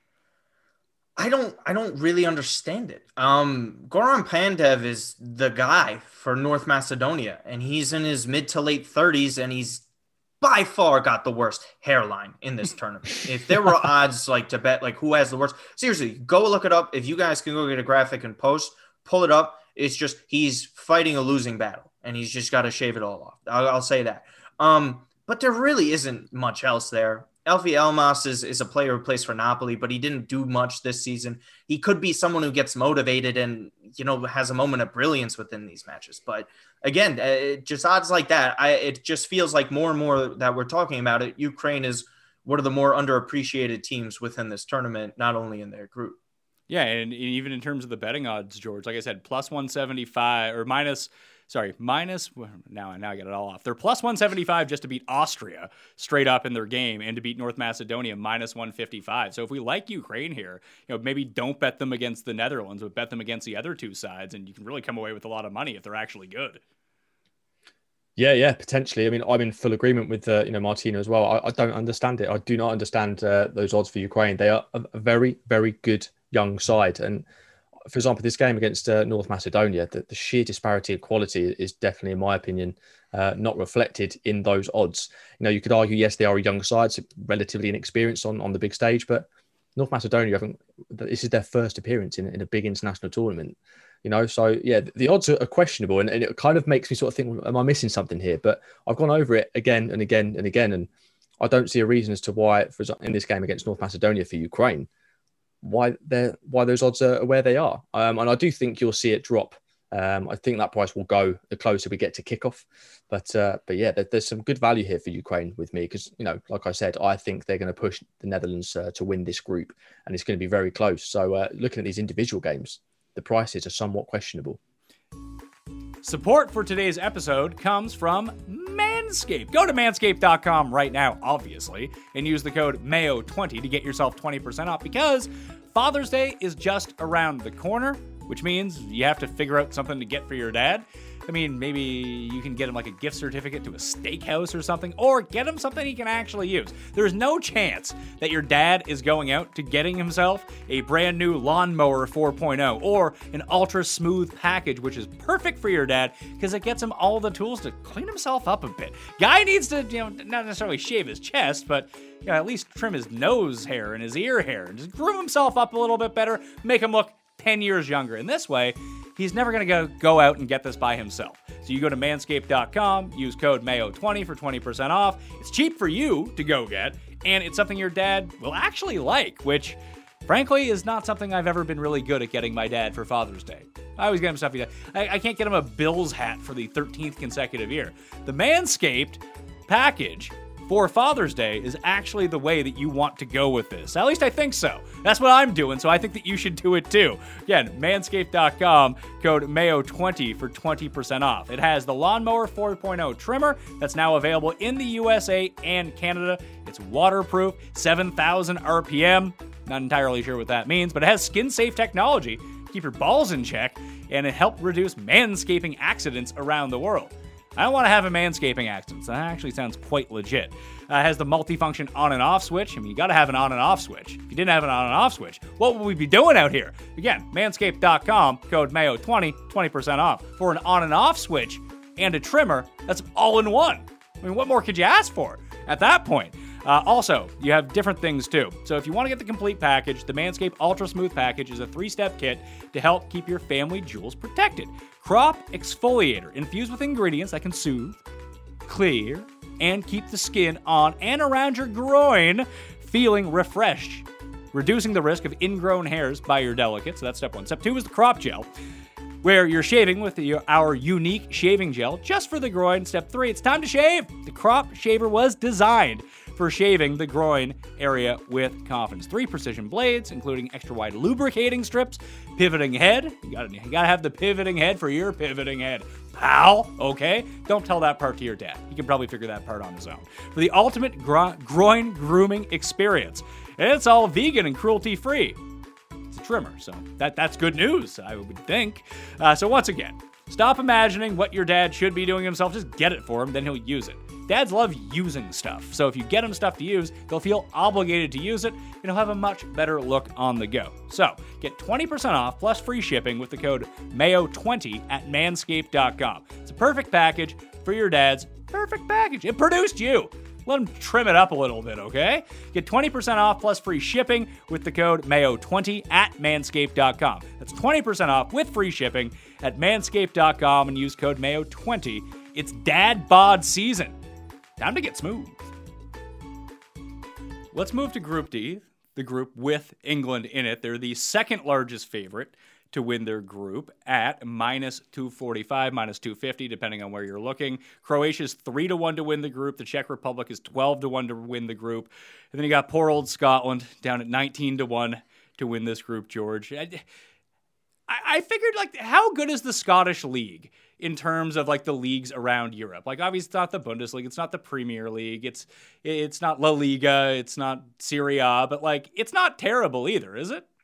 S4: I don't I don't really understand it. Um, Goran Pandev is the guy for North Macedonia, and he's in his mid to late thirties, and he's by far got the worst hairline in this tournament. If there were odds like to bet like who has the worst, seriously, go look it up. If you guys can go get a graphic and post, pull it up. It's just he's fighting a losing battle, and he's just got to shave it all off. I'll, I'll say that. Um, but there really isn't much else there. Elfi Elmas is, is a player who plays for Napoli, but he didn't do much this season. He could be someone who gets motivated and, you know, has a moment of brilliance within these matches. But again, it just odds like that. I, it just feels like more and more that we're talking about it. Ukraine is one of the more underappreciated teams within this tournament, not only in their group.
S3: Yeah, and even in terms of the betting odds, George, like I said, plus one seventy-five or minus, sorry, minus, now, now I get it all off. They're plus one seventy-five just to beat Austria straight up in their game, and to beat North Macedonia minus one fifty-five. So if we like Ukraine here, you know, maybe don't bet them against the Netherlands, but bet them against the other two sides, and you can really come away with a lot of money if they're actually good.
S5: Yeah, yeah, potentially. I mean, I'm in full agreement with uh, you know Martino as well. I, I don't understand it. I do not understand uh, those odds for Ukraine. They are a, a very, very good young side. And for example, this game against uh, North Macedonia, the, the sheer disparity of quality is definitely, in my opinion, uh, not reflected in those odds. You know, you could argue, yes, they are a young side, so relatively inexperienced on, on the big stage, but North Macedonia, I think this is their first appearance in, in a big international tournament. You know, so yeah, the odds are questionable, and, and it kind of makes me sort of think, am I missing something here? But I've gone over it again and again and again, and I don't see a reason as to why, for in this game against North Macedonia for Ukraine, why they're why those odds are where they are. Um, and I do think you'll see it drop. Um, I think that price will go the closer we get to kickoff. But uh, but yeah, there, there's some good value here for Ukraine with me, because, you know, like I said, I think they're going to push the Netherlands uh, to win this group, and it's going to be very close. So uh, looking at these individual games, the prices are somewhat questionable.
S3: Support for today's episode comes from Manscaped. Go to manscaped dot com right now, obviously, and use the code Mayo twenty to get yourself twenty percent off, because Father's Day is just around the corner, which means you have to figure out something to get for your dad. I mean, maybe you can get him like a gift certificate to a steakhouse or something, or get him something he can actually use. There's no chance that your dad is going out to getting himself a brand new lawnmower four point oh or an ultra smooth package, which is perfect for your dad because it gets him all the tools to clean himself up a bit. Guy needs to, you know, not necessarily shave his chest, but, you know, at least trim his nose hair and his ear hair and just groom himself up a little bit better, make him look ten years younger. In this way, he's never going to go go out and get this by himself. So you go to manscaped dot com, use code Mayo twenty for twenty percent off. It's cheap for you to go get, and it's something your dad will actually like, which, frankly, is not something I've ever been really good at getting my dad for Father's Day. I always get him stuff he does. I, I can't get him a Bills hat for the thirteenth consecutive year. The Manscaped package for Father's Day is actually the way that you want to go with this. At least I think so. That's what I'm doing, so I think that you should do it too. Again, manscaped dot com, code Mayo twenty for twenty percent off. It has the Lawnmower four point oh trimmer that's now available in the U S A and Canada. It's waterproof, seven thousand R P M. Not entirely sure what that means, but it has skin-safe technology to keep your balls in check, and it helped reduce manscaping accidents around the world. I don't want to have a manscaping accident, so that actually sounds quite legit. Uh, it has the multifunction on and off switch. I mean, you got to have an on and off switch. If you didn't have an on and off switch, what would we be doing out here? Again, manscaped dot com, code Mayo twenty, twenty percent off. For an on and off switch and a trimmer, that's all in one. I mean, what more could you ask for at that point? Uh, also, you have different things too. So if you want to get the complete package, the Manscaped Ultra Smooth Package is a three-step kit to help keep your family jewels protected. Crop Exfoliator, infused with ingredients that can soothe, clear, and keep the skin on and around your groin feeling refreshed, reducing the risk of ingrown hairs by your delicate. So that's step one. Step two is the Crop Gel, where you're shaving with the, our unique shaving gel just for the groin. Step three, it's time to shave. The Crop Shaver was designed for shaving the groin area with confidence. Three precision blades, including extra wide lubricating strips, pivoting head. You gotta, you gotta have the pivoting head for your pivoting head. Pal, okay? Don't tell that part to your dad. He can probably figure that part on his own. For the ultimate gro- groin grooming experience. And it's all vegan and cruelty-free. It's a trimmer, so that, that's good news, I would think. Uh, so once again, stop imagining what your dad should be doing himself. Just get it for him, then he'll use it. Dads love using stuff, so if you get him stuff to use, they'll feel obligated to use it, and he'll have a much better look on the go. So, get twenty percent off plus free shipping with the code mayo twenty at manscaped dot com. It's a perfect package for your dad's perfect package. It produced you. Let him trim it up a little bit, okay? Get twenty percent off plus free shipping with the code mayo twenty at manscaped dot com. That's twenty percent off with free shipping at manscaped dot com and use code mayo twenty. It's dad bod season. Time to get smooth. Let's move to Group D, the group with England in it. They're the second largest favorite to win their group at minus two forty-five, minus two fifty, depending on where you're looking. Croatia's three to one to win the group. The Czech Republic is twelve to one to win the group. And then you got poor old Scotland down at nineteen to one to win this group, George. I, I figured, like, how good is the Scottish League in terms of, like, the leagues around Europe? Like, obviously, it's not the Bundesliga, it's not the Premier League, it's it's not La Liga, it's not Serie A, but, like, it's not terrible either, is it?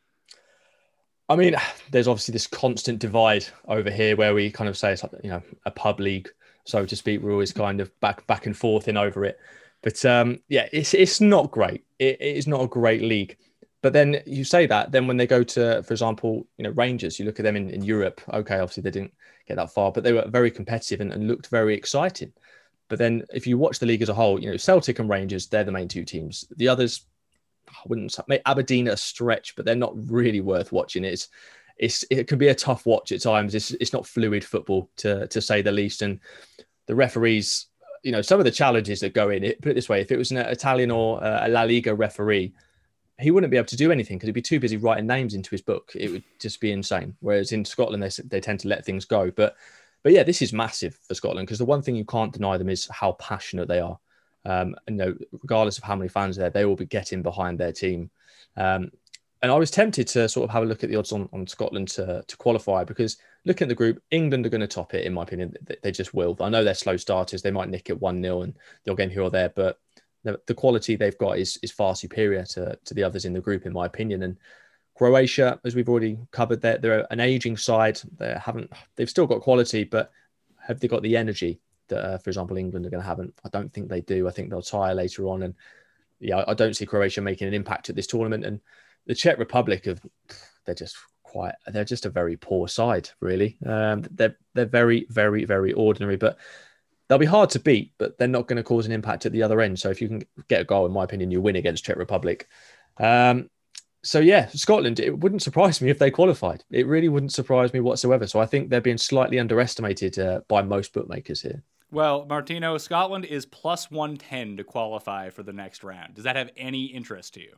S5: I mean, there's obviously this constant divide over here where we kind of say it's like, you know, a pub league, so to speak. We're always kind of back back and forth in over it. But, um, yeah, it's it's not great. It, it is not a great league. But then you say that, then when they go to, for example, you know, Rangers, you look at them in, in Europe. Okay, obviously they didn't get that far, but they were very competitive and, and looked very exciting. But then if you watch the league as a whole, you know, Celtic and Rangers, they're the main two teams. The others, I wouldn't make Aberdeen a stretch, but they're not really worth watching. It's, it's it can be a tough watch at times. It's it's not fluid football, to to say the least. And the referees, you know, some of the challenges that go in it. Put it this way: if it was an Italian or a La Liga referee, he wouldn't be able to do anything because he'd be too busy writing names into his book. It would just be insane. Whereas in Scotland, they they tend to let things go. But but yeah, this is massive for Scotland because the one thing you can't deny them is how passionate they are. Um, and, you know, regardless of how many fans there, they will be getting behind their team. Um, and I was tempted to sort of have a look at the odds on, on Scotland to, to qualify because looking at the group, England are going to top it, in my opinion. They, they just will. I know they're slow starters. They might nick it one nil and they'll get here or there, but the, the quality they've got is is far superior to, to the others in the group, in my opinion. And Croatia, as we've already covered, they're, they're an aging side. They haven't, they've still got quality, but have they got the energy that, uh, for example, England are going to have? And I don't think they do. I think they'll tire later on. And yeah, I don't see Croatia making an impact at this tournament. And the Czech Republic, of they're just quite, they're just a very poor side, really. Um, they're they're very, very, very ordinary, but they'll be hard to beat, but they're not going to cause an impact at the other end. So if you can get a goal, in my opinion, you win against Czech Republic. Um, so yeah, Scotland, it wouldn't surprise me if they qualified. It really wouldn't surprise me whatsoever. So I think they're being slightly underestimated uh, by most bookmakers here.
S3: Well, Martino, Scotland is plus one ten to qualify for the next round. Does that have any interest to you?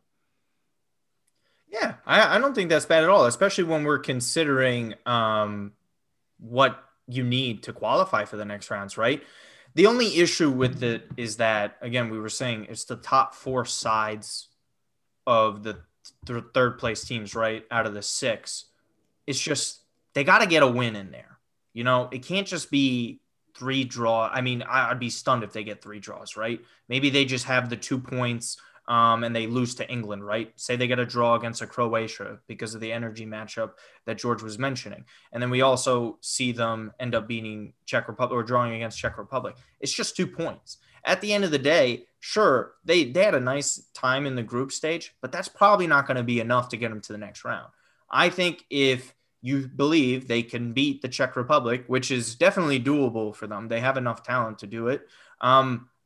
S4: Yeah, I, I don't think that's bad at all, especially when we're considering um, what you need to qualify for the next rounds, right? The only issue with it is that, again, we were saying it's the top four sides of the th- third place teams, right, out of the six. It's just they got to get a win in there. You know, it can't just be three draw. I mean, I'd be stunned if they get three draws, right? Maybe they just have the two points um, and they lose to England, right? Say they get a draw against a Croatia because of the energy matchup that George was mentioning. And then we also see them end up beating Czech Republic or drawing against Czech Republic. It's just two points. At the end of the day, sure, they, they had a nice time in the group stage, but that's probably not going to be enough to get them to the next round. I think if you believe they can beat the Czech Republic, which is definitely doable for them, they have enough talent to do it. Um,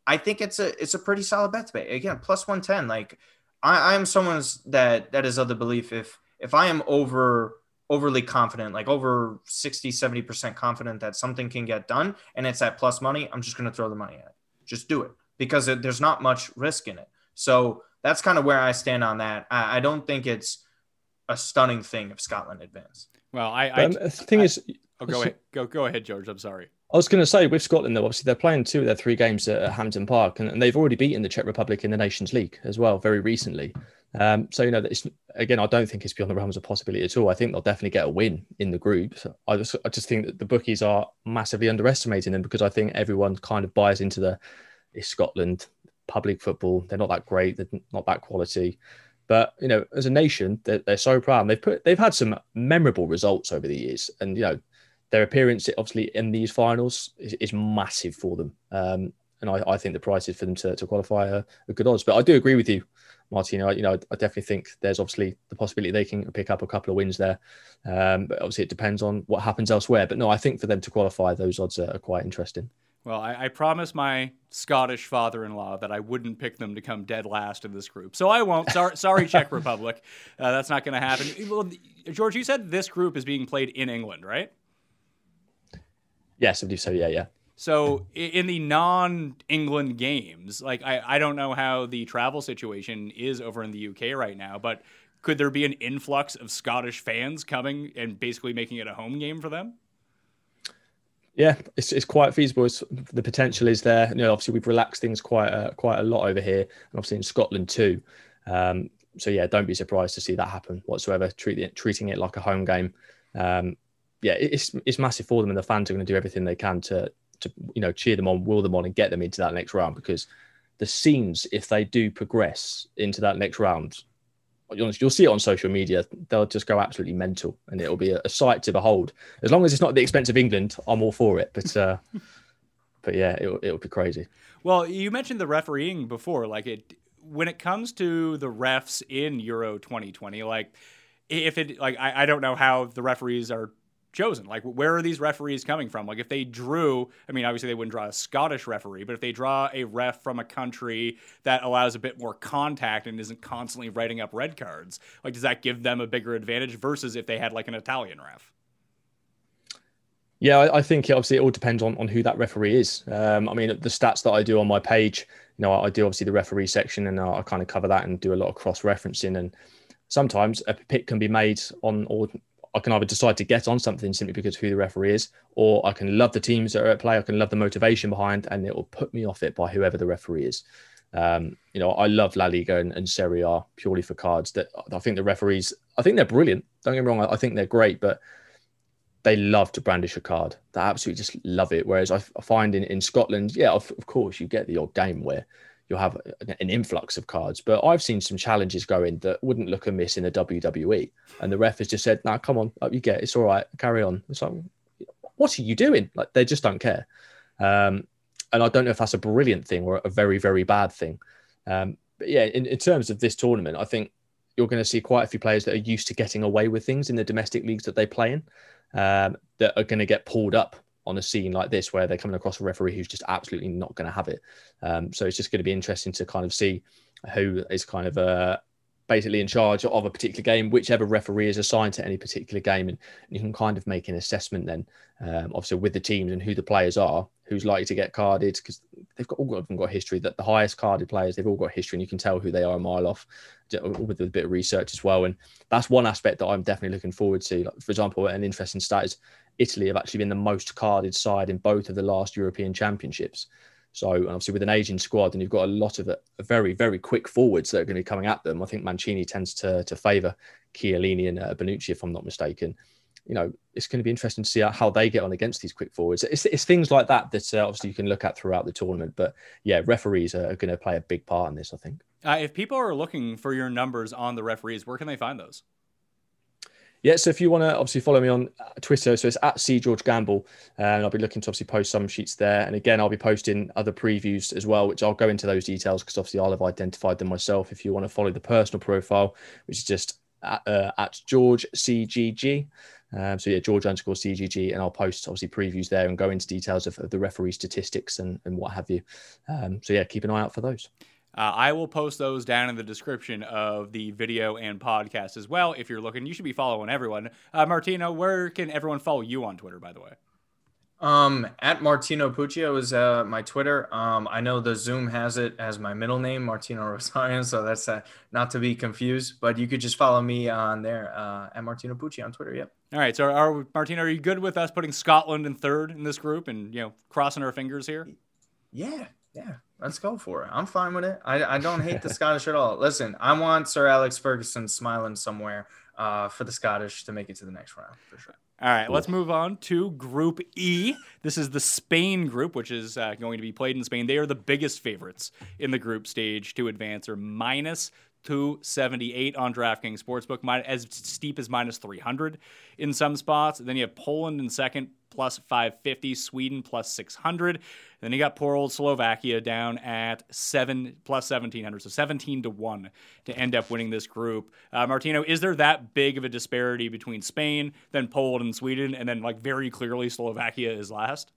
S4: I think it's a it's a pretty solid bet to make. Again, plus one ten. Like I, I'm someone's that that is of the belief if if I am over overly confident, like over sixty, seventy percent confident that something can get done and it's at plus money, I'm just going to throw the money at it. Just do it because it, there's not much risk in it. So that's kind of where I stand on that. I, I don't think it's a stunning thing if Scotland advance.
S3: Well, I, I
S5: um, the thing
S3: I,
S5: is,
S3: oh, go ahead, go go ahead, George. I'm sorry.
S5: I was going to say with Scotland, though, obviously they're playing two of their three games at Hampden Park, and, and they've already beaten the Czech Republic in the Nations League as well very recently. Um, so, you know, it's, again, I don't think it's beyond the realms of possibility at all. I think they'll definitely get a win in the group. So I just, I just think that the bookies are massively underestimating them because I think everyone kind of buys into the it's Scotland, public football. They're not that great. They're not that quality. But, you know, as a nation, they're, they're so proud. And they've put, they've had some memorable results over the years. And, you know, their appearance, obviously, in these finals is, is massive for them. Um, and I, I think the prices for them to, to qualify are, are good odds. But I do agree with you, Martino. You know, I definitely think there's obviously the possibility they can pick up a couple of wins there. Um, but obviously, it depends on what happens elsewhere. But no, I think for them to qualify, those odds are, are quite interesting.
S3: Well, I, I promised my Scottish father-in-law that I wouldn't pick them to come dead last in this group. So I won't. Sorry, sorry Czech Republic. Uh, that's not going to happen. Well, George, you said this group is being played in England, right?
S5: Yes, I believe so. Yeah, yeah.
S3: So in the non-England games, like I, I don't know how the travel situation is over in the U K right now, but could there be an influx of Scottish fans coming and basically making it a home game for them?
S5: Yeah, it's it's quite feasible. It's, the potential is there. You know, obviously we've relaxed things quite a, quite a lot over here, and obviously in Scotland too. Um, so yeah, don't be surprised to see that happen whatsoever. Treat it, treating it like a home game. Um, yeah, it's it's massive for them, and the fans are going to do everything they can to to you know cheer them on, will them on, and get them into that next round. Because the scenes, if they do progress into that next round, you'll, you'll see it on social media. They'll just go absolutely mental, and it'll be a, a sight to behold. As long as it's not at the expense of England, I'm all for it. But uh, but yeah, it'll it'll be crazy.
S3: Well, you mentioned the refereeing before. Like it, when it comes to the refs in Euro twenty twenty, like if it, like I, I don't know how the referees are chosen. Like, where are these referees coming from? Like, if they drew, I mean, obviously they wouldn't draw a Scottish referee, but if they draw a ref from a country that allows a bit more contact and isn't constantly writing up red cards, like, does that give them a bigger advantage versus if they had like an Italian ref?
S5: Yeah, I, I think obviously it all depends on, on who that referee is. Um, I mean, the stats that I do on my page, you know, I, I do obviously the referee section, and I, I kind of cover that and do a lot of cross-referencing. And sometimes a pick can be made on, or I can either decide to get on something simply because of who the referee is, or I can love the teams that are at play. I can love the motivation behind, and it will put me off it by whoever the referee is. Um, you know, I love La Liga and, and Serie A purely for cards. That I think the referees, I think they're brilliant. Don't get me wrong. I, I think they're great, but they love to brandish a card. They absolutely just love it. Whereas I, I find in, in Scotland, yeah, of, of course, you get the odd game where you'll have an influx of cards. But I've seen some challenges go in that wouldn't look amiss in a W W E. And the ref has just said, no, nah, come on, up you get. It's all right. Carry on. It's like, what are you doing? Like, they just don't care. Um, and I don't know if that's a brilliant thing or a very, very bad thing. Um, but yeah, in, in terms of this tournament, I think you're going to see quite a few players that are used to getting away with things in the domestic leagues that they play in, um, that are going to get pulled up on a scene like this where they're coming across a referee who's just absolutely not going to have it. Um, so it's just going to be interesting to kind of see who is kind of uh, basically in charge of a particular game, whichever referee is assigned to any particular game. And, and you can kind of make an assessment then, um, obviously with the teams and who the players are, who's likely to get carded, because they've got all of them got history. That the highest carded players, they've all got history, and you can tell who they are a mile off with a bit of research as well. And that's one aspect that I'm definitely looking forward to. Like, for example, an interesting stat is Italy have actually been the most carded side in both of the last European Championships. So obviously with an aging squad, and you've got a lot of a, a very, very quick forwards that are going to be coming at them. I think Mancini tends to to favour Chiellini and uh, Bonucci, if I'm not mistaken. You know, it's going to be interesting to see how, how they get on against these quick forwards. It's, it's things like that that uh, obviously you can look at throughout the tournament. But yeah, referees are, are going to play a big part in this, I think.
S3: Uh, if people are looking for your numbers on the referees, where can they find those?
S5: Yeah, so if you want to obviously follow me on Twitter, so it's at C George Gamble, and I'll be looking to obviously post some sheets there. And again, I'll be posting other previews as well, which I'll go into those details because obviously I'll have identified them myself. If you want to follow the personal profile, which is just at, uh, at George C G G, Um, so yeah, George underscore C G G, and I'll post obviously previews there and go into details of, of the referee statistics and, and what have you. Um, so yeah, keep an eye out for those.
S3: Uh, I will post those down in the description of the video and podcast as well. If you're looking, you should be following everyone. Uh, Martino, where can everyone follow you on Twitter, by the way?
S4: Um, at Martino Puccio is uh, my Twitter. Um, I know the Zoom has it as my middle name, Martino Rosario, so that's uh, not to be confused. But you could just follow me on there uh, at Martino Puccio on Twitter. Yep.
S3: All right. So, are, Martino, are you good with us putting Scotland in third in this group and you know crossing our fingers here?
S4: Yeah, yeah. Let's go for it. I'm fine with it. I, I don't hate the Scottish at all. Listen, I want Sir Alex Ferguson smiling somewhere uh, for the Scottish to make it to the next round for sure.
S3: All right, let's move on to Group E. This is the Spain group, which is uh, going to be played in Spain. They are the biggest favorites in the group stage to advance, or minus two seventy-eight on DraftKings Sportsbook, as steep as minus three hundred in some spots. Then you have Poland in second, plus five fifty, Sweden plus six hundred. Then you got poor old Slovakia down at seven plus seventeen hundred, so seventeen to one to end up winning this group. Uh, Martino, is there that big of a disparity between Spain, then Poland and Sweden, and then like very clearly Slovakia is last?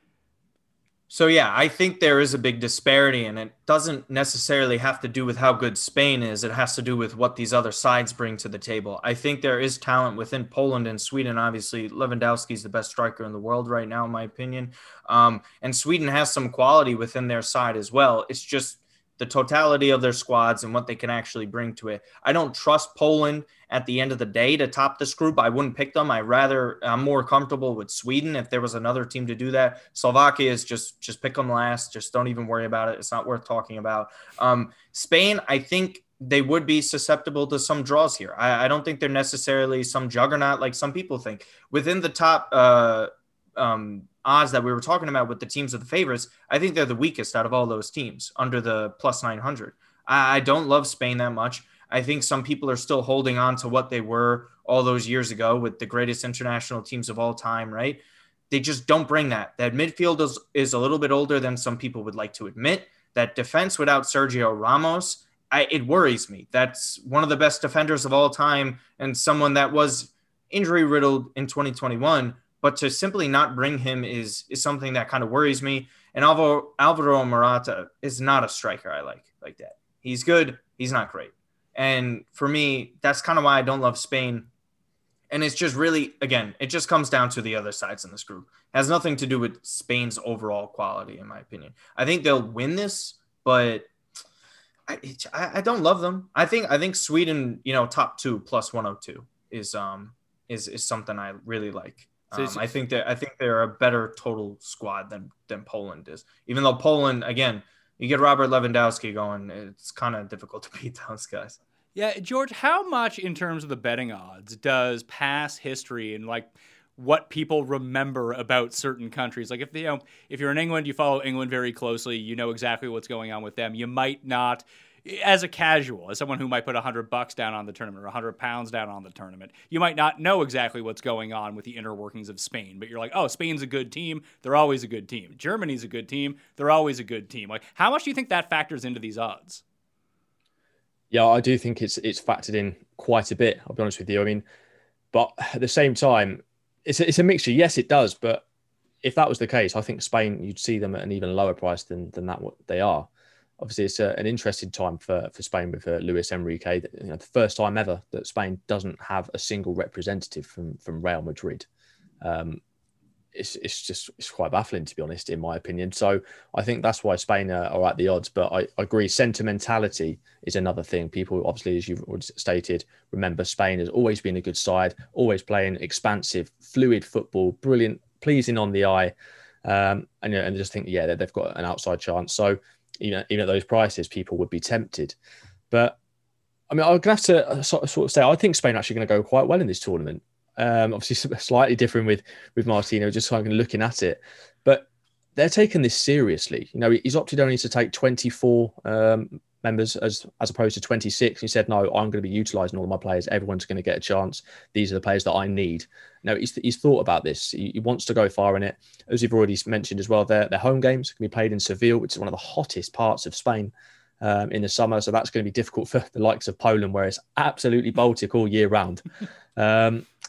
S4: So, yeah, I think there is a big disparity, and it doesn't necessarily have to do with how good Spain is. It has to do with what these other sides bring to the table. I think there is talent within Poland and Sweden. Obviously, Lewandowski is the best striker in the world right now, in my opinion. Um, and Sweden has some quality within their side as well. It's just the totality of their squads and what they can actually bring to it. I don't trust Poland at the end of the day to top this group. I wouldn't pick them. I rather, I'm more comfortable with Sweden if there was another team to do that. Slovakia is just, just pick them last. Just don't even worry about it. It's not worth talking about. Um, Spain, I think they would be susceptible to some draws here. I, I don't think they're necessarily some juggernaut like some people think. Within the top uh, um, odds that we were talking about with the teams of the favorites, I think they're the weakest out of all those teams under the plus nine hundred. I, I don't love Spain that much. I think some people are still holding on to what they were all those years ago with the greatest international teams of all time, right? They just don't bring that. That midfield is, is a little bit older than some people would like to admit. That defense without Sergio Ramos, I, it worries me. That's one of the best defenders of all time and someone that was injury-riddled in twenty twenty-one, but to simply not bring him is, is something that kind of worries me. And Alvaro, Alvaro Morata is not a striker I like like that. He's good. He's not great. And for me, that's kind of why I don't love Spain. And it's just really, again, it just comes down to the other sides in this group. It has nothing to do with Spain's overall quality, in my opinion. I think they'll win this, but I, I don't love them. I think I think Sweden, you know, top two plus one oh two is um is is something I really like. Um, I think that I think they're a better total squad than than Poland is. Even though Poland, again, you get Robert Lewandowski going, it's kind of difficult to beat those guys.
S3: Yeah, George, how much in terms of the betting odds does past history and like what people remember about certain countries? Like if you know, if you're in England, you follow England very closely, you know exactly what's going on with them. You might not, as a casual, as someone who might put a hundred bucks down on the tournament or a hundred pounds down on the tournament, you might not know exactly what's going on with the inner workings of Spain. But you're like, oh, Spain's a good team. They're always a good team. Germany's a good team. They're always a good team. Like, how much do you think that factors into these odds?
S5: Yeah, I do think it's it's factored in quite a bit, I'll be honest with you. I mean, but at the same time, it's a, it's a mixture. Yes, it does. But if that was the case, I think Spain, you'd see them at an even lower price than than that what they are. Obviously, it's a, an interesting time for, for Spain with uh, Luis Enrique. You know, the first time ever that Spain doesn't have a single representative from from Real Madrid. Um, it's it's just it's quite baffling, to be honest, in my opinion. So I think that's why Spain are, are at the odds. But I, I agree, sentimentality is another thing. People, obviously, as you've already stated, remember Spain has always been a good side, always playing expansive, fluid football, brilliant, pleasing on the eye, um, and and just think, yeah, they've got an outside chance. So you know, even at those prices, people would be tempted. But I mean, I'm gonna have to sort of, sort of say I think Spain are actually going to go quite well in this tournament. Um, obviously, slightly different with with Martino, just kind of looking at it, but they're taking this seriously. You know, he's opted only to take twenty-four um, members as as opposed to twenty-six. He said, "No, I'm going to be utilising all of my players. Everyone's going to get a chance. These are the players that I need." No, he's he's thought about this. He, he wants to go far in it. As you've already mentioned as well, their their home games can be played in Seville, which is one of the hottest parts of Spain um, in the summer. So that's going to be difficult for the likes of Poland, where it's absolutely Baltic all year round. Um,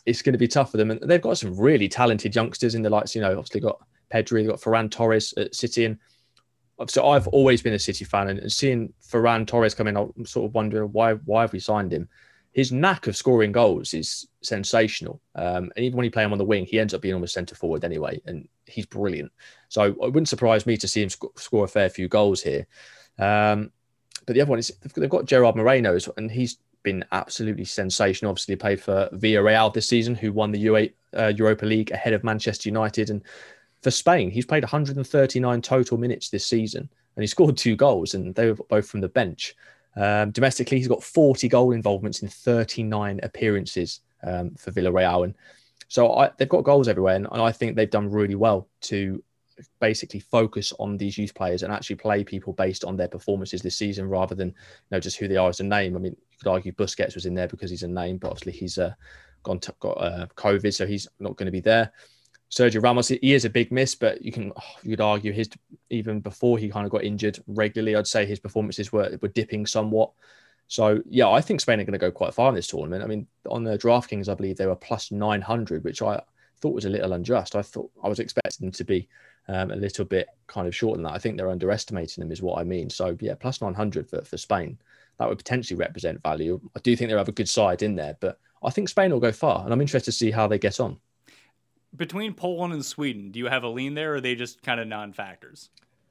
S5: it's going to be tough for them. And they've got some really talented youngsters in the likes, you know, obviously got Pedri, they've got Ferran Torres at City. And so I've always been a City fan, and seeing Ferran Torres come in, I'm sort of wondering why, why have we signed him? His knack of scoring goals is sensational. Um, and even when you play him on the wing, he ends up being almost centre forward anyway, and he's brilliant. So it wouldn't surprise me to see him sc- score a fair few goals here. Um, but the other one is they've got Gerard Moreno, and he's been absolutely sensational. Obviously, he played for Villarreal this season, who won the U eight uh, Europa League ahead of Manchester United. And for Spain, he's played one hundred thirty-nine total minutes this season, and he scored two goals, and they were both from the bench. Um, domestically, he's got forty goal involvements in thirty-nine appearances um, for Villarreal. And so I, they've got goals everywhere. And, and I think they've done really well to basically focus on these youth players and actually play people based on their performances this season rather than, you know, just who they are as a name. I mean, you could argue Busquets was in there because he's a name, but obviously he's uh, gone to, got uh, COVID, so he's not going to be there. Sergio Ramos, he is a big miss, but you can oh, you'd argue his even before he kind of got injured regularly, I'd say his performances were were dipping somewhat. So yeah, I think Spain are going to go quite far in this tournament. I mean, on the DraftKings, I believe they were plus nine hundred, which I thought was a little unjust. I thought I was expecting them to be um, a little bit kind of short than that. I think they're underestimating them, is what I mean. So yeah, plus nine hundred for for Spain, that would potentially represent value. I do think they have a good side in there, but I think Spain will go far, and I'm interested to see how they get on.
S3: Between Poland and Sweden, do you have a lean there, or are they just kind of non-factors?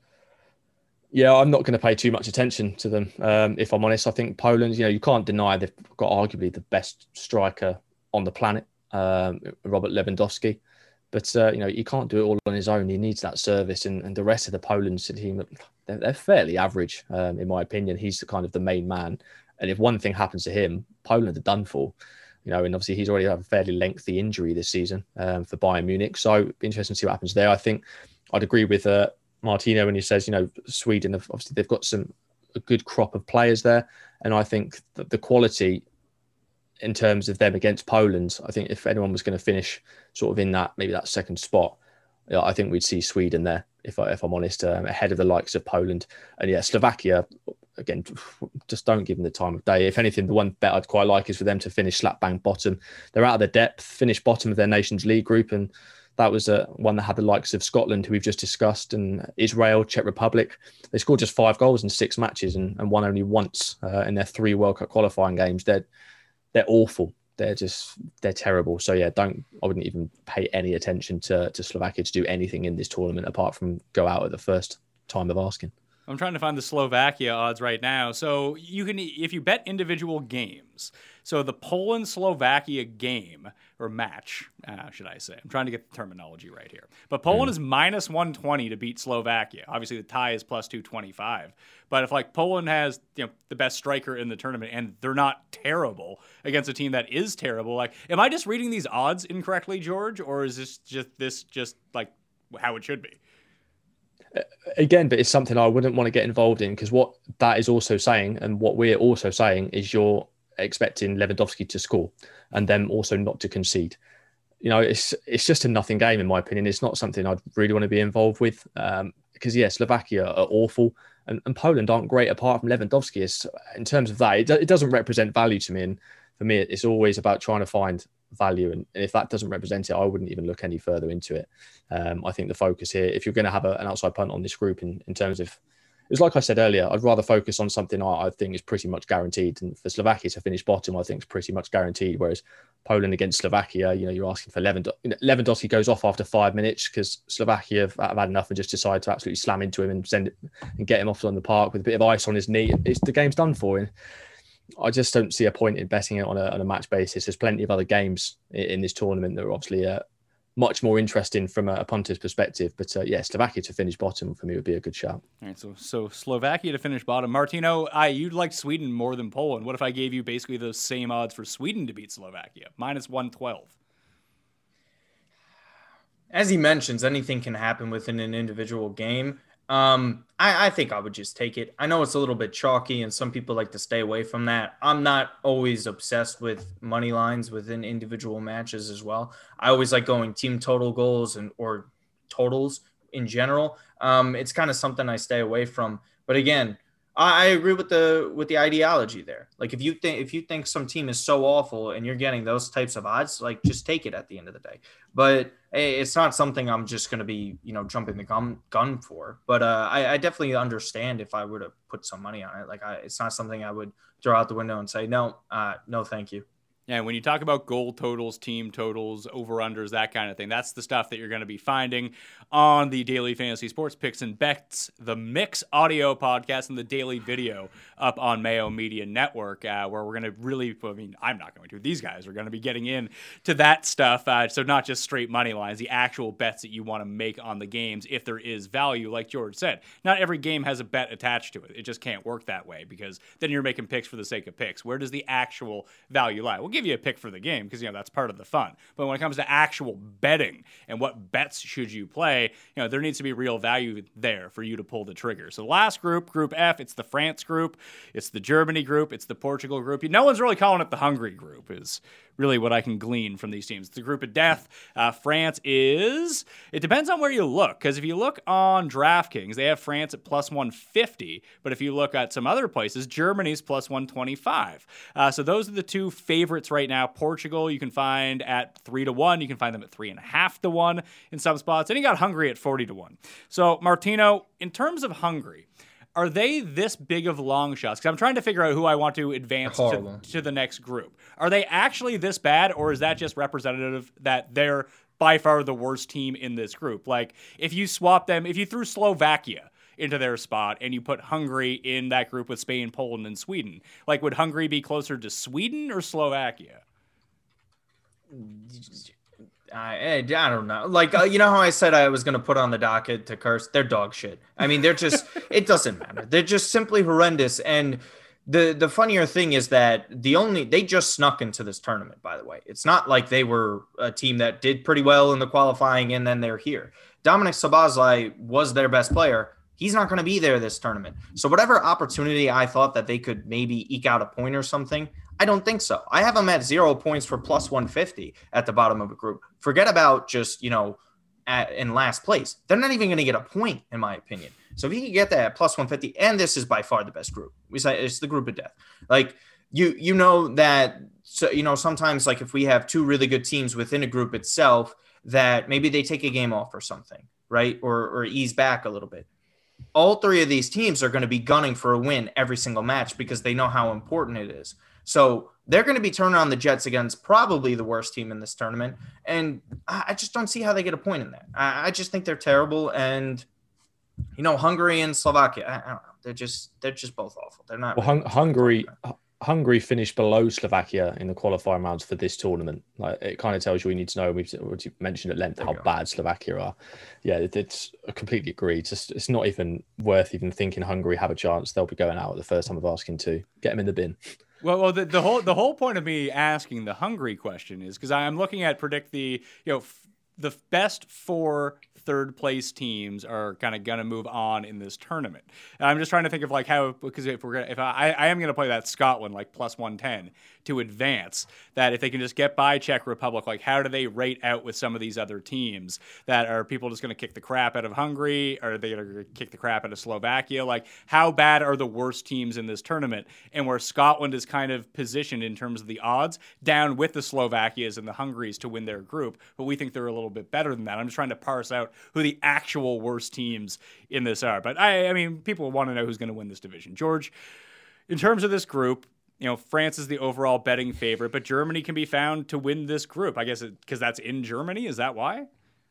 S5: Yeah, I'm not going to pay too much attention to them. Um, if I'm honest, I think Poland, you know, you can't deny they've got arguably the best striker on the planet, um, Robert Lewandowski. But, uh, you know, he can't do it all on his own. He needs that service. And, and the rest of the Poland team, they're, they're fairly average, um, in my opinion. He's the kind of the main man. And if one thing happens to him, Poland are done for. You know, and obviously he's already had a fairly lengthy injury this season um, for Bayern Munich. So it'd be interesting to see what happens there. I think I'd agree with uh, Martino when he says, you know, Sweden, have, obviously they've got some a good crop of players there. And I think that the quality in terms of them against Poland, I think if anyone was going to finish sort of in that, maybe that second spot, you know, I think we'd see Sweden there, if, I, if I'm honest, um, ahead of the likes of Poland. And yeah, Slovakia, again, just don't give them the time of day. If anything, the one bet I'd quite like is for them to finish slap bang bottom. They're out of their depth, finished bottom of their Nations League group, and that was uh, one that had the likes of Scotland, who we've just discussed, and Israel, Czech Republic. They scored just five goals in six matches and, and won only once uh, in their three World Cup qualifying games. They're they're awful. They're just they're terrible. So yeah, don't I wouldn't even pay any attention to to Slovakia to do anything in this tournament apart from go out at the first time of asking.
S3: I'm trying to find the Slovakia odds right now. So you can, if you bet individual games, so the Poland-Slovakia game, or match, uh, should I say. I'm trying to get the terminology right here. But Poland mm. is minus one twenty to beat Slovakia. Obviously, the tie is plus two twenty-five. But if like Poland has, you know, the best striker in the tournament, and they're not terrible against a team that is terrible, like, am I just reading these odds incorrectly, George? Or is this just this just like how it should be?
S5: Again, but it's something I wouldn't want to get involved in, because what that is also saying, and what we're also saying, is you're expecting Lewandowski to score and them also not to concede. You know, it's it's just a nothing game, in my opinion. It's not something I'd really want to be involved with, um, because, yeah, Slovakia are awful and, and Poland aren't great apart from Lewandowski. It's, in terms of that, it, it doesn't represent value to me. And for me, it's always about trying to find value, and if that doesn't represent it, I wouldn't even look any further into it. Um, I think the focus here, if you're going to have a, an outside punt on this group, in, in terms of, it's like I said earlier, I'd rather focus on something I, I think is pretty much guaranteed. And for Slovakia to finish bottom, I think is pretty much guaranteed. Whereas Poland against Slovakia, you know, you're asking for Lewandowski. Lewandowski goes off after five minutes because Slovakia have, have had enough and just decide to absolutely slam into him and send it and get him off on the park with a bit of ice on his knee. It's, the game's done for him. I just don't see a point in betting it on a, on a match basis. There's plenty of other games in, in this tournament that are obviously uh, much more interesting from a, a punter's perspective. But uh, yeah, Slovakia to finish bottom for me would be a good shout. All
S3: right, so so Slovakia to finish bottom. Martino, I you'd like Sweden more than Poland. What if I gave you basically those same odds for Sweden to beat Slovakia, minus one twelve?
S4: As he mentions, anything can happen within an individual game. Um, I, I think I would just take it. I know it's a little bit chalky and some people like to stay away from that. I'm not always obsessed with money lines within individual matches as well. I always like going team total goals and or totals in general. Um, it's kind of something I stay away from. But again, I, I agree with the with the ideology there. Like if you think if you think some team is so awful and you're getting those types of odds, like just take it at the end of the day. But it's not something I'm just going to be, you know, jumping the gun gun for. But uh, I, I definitely understand if I were to put some money on it. Like I, it's not something I would throw out the window and say no, uh, no, thank you.
S3: Yeah, when you talk about goal totals, team totals, over-unders, that kind of thing, that's the stuff that you're going to be finding on the Daily Fantasy Sports Picks and Bets, the Mix audio podcast, and the daily video up on Mayo Media Network, uh, where we're going to really, I mean, I'm not going to, these guys are going to be getting in to that stuff. Uh, so not just straight money lines, the actual bets that you want to make on the games if there is value, like George said. Not every game has a bet attached to it. It just can't work that way because then you're making picks for the sake of picks. Where does the actual value lie? We'll give you a pick for the game because, you know, that's part of the fun. But when it comes to actual betting and what bets should you play, you know, there needs to be real value there for you to pull the trigger. So the last group, Group F, it's the France group, it's the Germany group, it's the Portugal group. No one's really calling it the Hungary group is really what I can glean from these teams. It's the group of death. Uh, France is, it depends on where you look, because if you look on DraftKings, they have France at plus one fifty, but if you look at some other places, Germany's plus one twenty-five. Uh, so those are the two favorites right now. Portugal, you can find at three to one. You can find them at three and a half to one in some spots. And you got Hungary at forty to one. So Martino, in terms of Hungary, are they this big of long shots? Because I'm trying to figure out who I want to advance to, to the next group. Are they actually this bad, or is that just representative that they're by far the worst team in this group? Like, if you swap them, if you threw Slovakia into their spot and you put Hungary in that group with Spain, Poland, and Sweden, like, would Hungary be closer to Sweden or Slovakia?
S4: I, I don't know. Like, uh, you know how I said I was going to put on the docket to curse? They're dog shit. I mean, they're just, it doesn't matter. They're just simply horrendous. And the, the funnier thing is that the only, they just snuck into this tournament, by the way. It's not like they were a team that did pretty well in the qualifying and then they're here. Dominik Szoboszlai was their best player. He's not going to be there this tournament. So whatever opportunity I thought that they could maybe eke out a point or something, I don't think so. I have them at zero points for plus one fifty at the bottom of a group. Forget about just, you know, at, in last place. They're not even going to get a point, in my opinion. So if you can get that at plus one fifty, and this is by far the best group. We say it's the group of death. Like, you, you know that, so, you know, sometimes like if we have two really good teams within a group itself, that maybe they take a game off or something, right? Or, or ease back a little bit. All three of these teams are going to be gunning for a win every single match because they know how important it is. So they're going to be turning on the Jets against probably the worst team in this tournament. And I just don't see how they get a point in that. I just think they're terrible. And, you know, Hungary and Slovakia, I don't know. They're just, they're just both awful. They're not.
S5: Well, really Hungary, Hungary finished below Slovakia in the qualifying rounds for this tournament. Like, it kind of tells you what you need to know. We've already mentioned at length how bad Slovakia are. Yeah, it's I completely agree. It's just, it's not even worth even thinking Hungary have a chance. They'll be going out at the first time of asking to get them in the bin.
S3: Well, well, the, the whole the whole point of me asking the Hungary question is because I'm looking at predict the you know f- the best four third place teams are kind of gonna move on in this tournament. And I'm just trying to think of like how, because if we're gonna, if I I am gonna play that Scotland like plus one ten to advance, that if they can just get by Czech Republic, like how do they rate out with some of these other teams? That are people just gonna kick the crap out of Hungary? Or are they gonna kick the crap out of Slovakia? Like, how bad are the worst teams in this tournament? And where Scotland is kind of positioned in terms of the odds down with the Slovakias and the Hungaries to win their group, but we think they're a little bit better than that. I'm just trying to parse out who the actual worst teams in this are. But I, I mean, people want to know who's going to win this division. George, in terms of this group, you know, France is the overall betting favorite, but Germany can be found to win this group. I guess because that's in Germany. Is that why?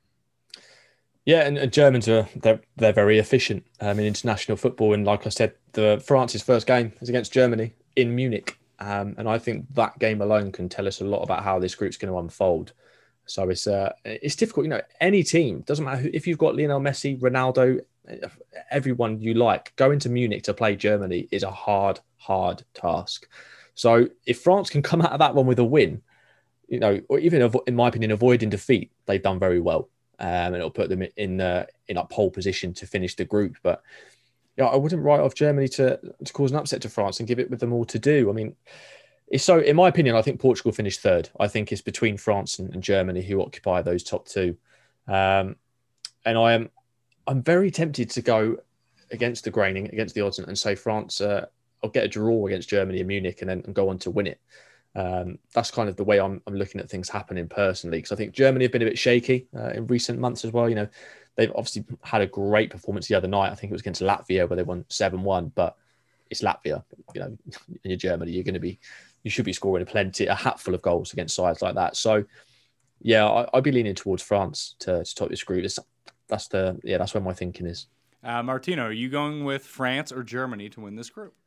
S5: Yeah, and, and Germans are they're they're very efficient um, in international football. And like I said, the France's first game is against Germany in Munich, um, and I think that game alone can tell us a lot about how this group's going to unfold. So it's uh, it's difficult, you know. Any team, doesn't matter who, if you've got Lionel Messi, Ronaldo, everyone you like, going to Munich to play Germany is a hard, hard task. So if France can come out of that one with a win, you know, or even in my opinion, avoiding defeat, they've done very well, um, and it'll put them in uh, in a pole position to finish the group. But yeah, I wouldn't write off Germany to to cause an upset to France and give it with them all to do. I mean. It's so, in my opinion, I think Portugal finished third. I think it's between France and, and Germany who occupy those top two. Um, and I am, I'm very tempted to go against the graining, against the odds, and, and say France uh, will get a draw against Germany in Munich and then and go on to win it. Um, that's kind of the way I'm, I'm looking at things happening personally, because I think Germany have been a bit shaky uh, in recent months as well. You know, they've obviously had a great performance the other night. I think it was against Latvia where they won seven one, but it's Latvia. You know, and you're Germany, you're going to be, you should be scoring a plenty, a hatful of goals against sides like that. So, yeah, I, I'd be leaning towards France to, to top this group. It's, that's the, yeah, that's where my thinking is.
S3: Uh, Martino, are you going with France or Germany to win this group?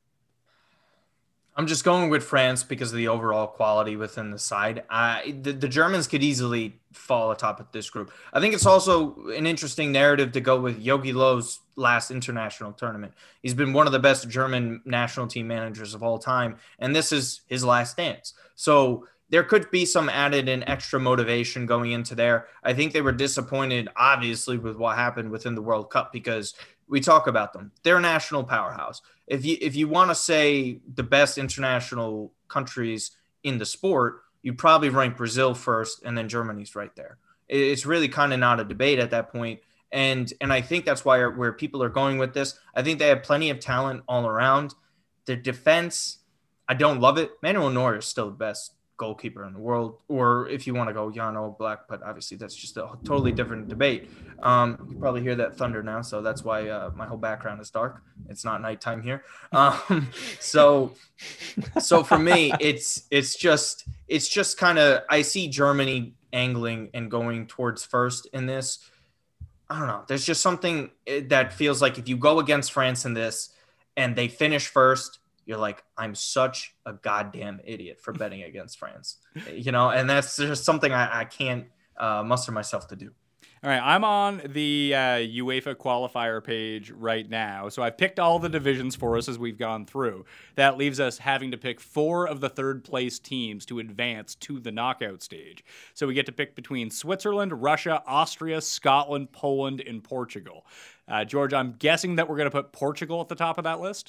S4: I'm just going with France because of the overall quality within the side. Uh, the, the Germans could easily fall atop of this group. I think it's also an interesting narrative to go with Jogi Löw's last international tournament. He's been one of the best German national team managers of all time, and this is his last dance. So there could be some added and extra motivation going into there. I think they were disappointed, obviously, with what happened within the World Cup because we talk about them. They're a national powerhouse. If you if you want to say the best international countries in the sport, you'd probably rank Brazil first, and then Germany's right there. It's really kind of not a debate at that point. And and I think that's why where people are going with this. I think they have plenty of talent all around. Their defense, I don't love it. Manuel Neuer is still the best goalkeeper in the world, or if you want to go Jan Oblak, but obviously that's just a totally different debate. Um, you probably hear that thunder now, so that's why uh, my whole background is dark. It's not nighttime here. Um, so, so for me, it's it's just it's just kind of I see Germany angling and going towards first in this. I don't know. There's just something that feels like if you go against France in this and they finish first, you're like, I'm such a goddamn idiot for betting against France, you know, and that's just something I, I can't uh, muster myself to do.
S3: All right, I'm on the uh, UEFA qualifier page right now, so I've picked all the divisions for us as we've gone through. That leaves us having to pick four of the third-place teams to advance to the knockout stage. So we get to pick between Switzerland, Russia, Austria, Scotland, Poland, and Portugal. Uh, George, I'm guessing that we're going to put Portugal at the top of that list?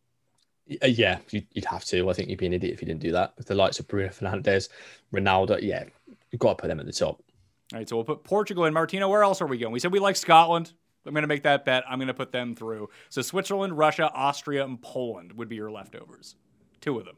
S5: Yeah, you'd have to. I think you'd be an idiot if you didn't do that. With the likes of Bruno Fernandes, Ronaldo, yeah, you've got to put them at the top.
S3: All right, so we'll put Portugal and Martino. Where else are we going? We said we like Scotland. I'm going to make that bet. I'm going to put them through. So Switzerland, Russia, Austria, and Poland would be your leftovers. Two of them.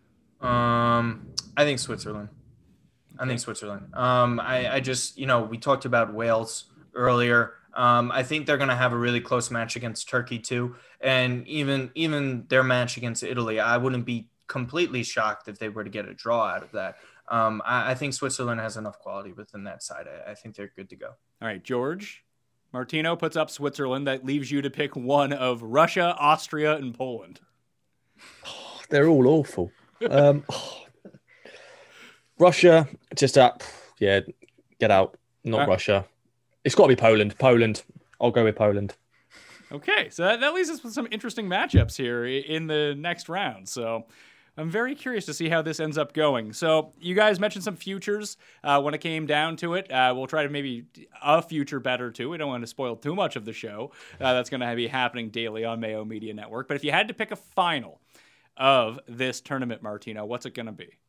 S4: Um, I think Switzerland. Okay. I think Switzerland. Um, I, I just, you know, we talked about Wales earlier. Um, I think they're going to have a really close match against Turkey too. And even even their match against Italy, I wouldn't be completely shocked if they were to get a draw out of that. Um, I, I think Switzerland has enough quality within that side. I, I think they're good to go.
S3: All right, George. Martino puts up Switzerland. That leaves you to pick one of Russia, Austria, and Poland.
S5: Oh, they're all awful. Um, oh. Russia, just uh, yeah, get out. Not right. Russia. It's got to be Poland. Poland. I'll go with Poland.
S3: Okay, so that, that leaves us with some interesting matchups here in the next round. So I'm very curious to see how this ends up going. So you guys mentioned some futures uh, when it came down to it. Uh, we'll try to maybe a future bet or two. We don't want to spoil too much of the show. Uh, that's going to be happening daily on Mayo Media Network. But if you had to pick a final of this tournament, Martino, what's it going to be?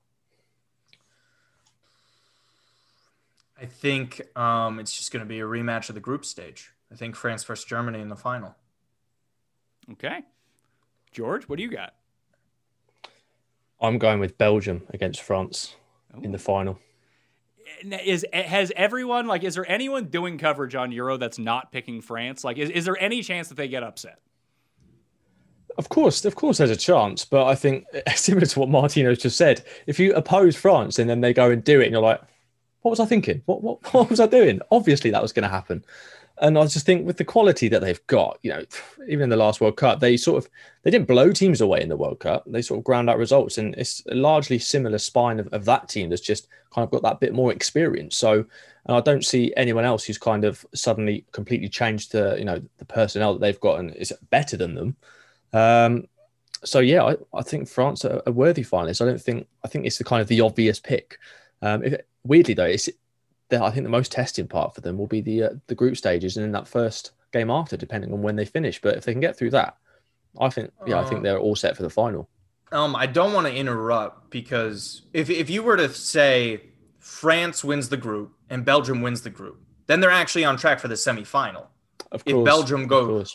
S4: I think um, it's just going to be a rematch of the group stage. I think France versus Germany in the final.
S3: Okay. George, what do you got?
S5: I'm going with Belgium against France oh. in the final.
S3: Is has everyone, like, is there anyone doing coverage on Euro that's not picking France? Like, is, is there any chance that they get upset?
S5: Of course, of course there's a chance. But I think, similar to what Martino's just said, if you oppose France and then they go and do it and you're like, what was I thinking? What, what, what was I doing? Obviously that was going to happen. And I just think with the quality that they've got, you know, even in the last World Cup, they sort of, they didn't blow teams away in the World Cup. They sort of ground out results. And it's a largely similar spine of, of that team that's just kind of got that bit more experience. So, and I don't see anyone else who's kind of suddenly completely changed the, you know, the personnel that they've got and is better than them. Um, so, yeah, I, I think France are a worthy finalist. I don't think, I think it's the kind of the obvious pick. Um, if, weirdly, though, it's, I think the most testing part for them will be the uh, the group stages and in that first game after, depending on when they finish. But if they can get through that, I think, yeah, I think they're all set for the final.
S4: Um, I don't want to interrupt because if if you were to say France wins the group and Belgium wins the group, then they're actually on track for the semifinal.
S5: Of course,
S4: if Belgium goes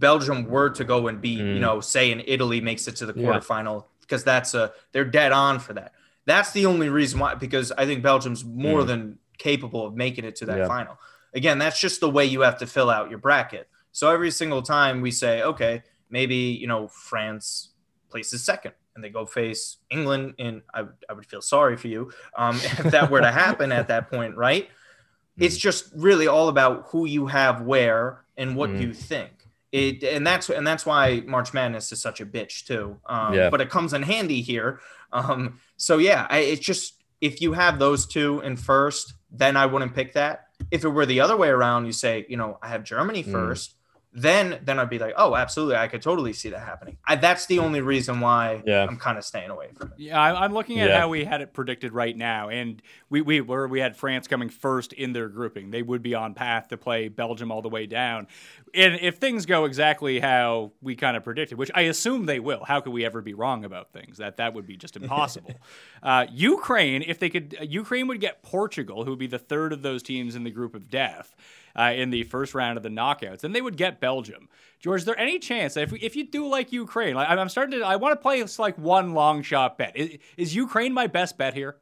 S4: Belgium were to go and beat,
S5: Mm.
S4: you know, say in Italy makes it to the
S5: Yeah.
S4: quarterfinal, because that's a they're dead on for that. That's the only reason why, because I think Belgium's more
S5: Mm.
S4: than capable of making it to that
S5: Yeah.
S4: final. Again, that's just the way you have to fill out your bracket. So every single time we say, okay, maybe, you know, France places second and they go face England, and I, I would feel sorry for you um, if that were to happen at that point, right? It's just really all about who you have where and what
S5: Mm.
S4: you think. It, and that's and that's why March Madness is such a bitch too. Um,
S5: Yeah.
S4: But it comes in handy here. Um, so yeah, I, it's just, if you have those two in first, then I wouldn't pick that. If it were the other way around, you say, you know, I have Germany
S5: Mm.
S4: first, then then I'd be like, oh, absolutely, I could totally see that happening. I, that's the only reason why
S5: Yeah.
S4: I'm kind of staying away from it.
S3: Yeah, I- I'm looking at
S5: Yeah.
S3: how we had it predicted right now, and we we were we had France coming first in their grouping. They would be on path to play Belgium all the way down, and if things go exactly how we kind of predicted, which I assume they will, how could we ever be wrong about things? That that would be just impossible. uh, Ukraine, if they could, Ukraine would get Portugal, who would be the third of those teams in the group of death. Uh, in the first round of the knockouts, and they would get Belgium. George, is there any chance that if we, if you do like Ukraine, like I'm starting to, I want to play this like one long shot bet. Is, is Ukraine my best bet here?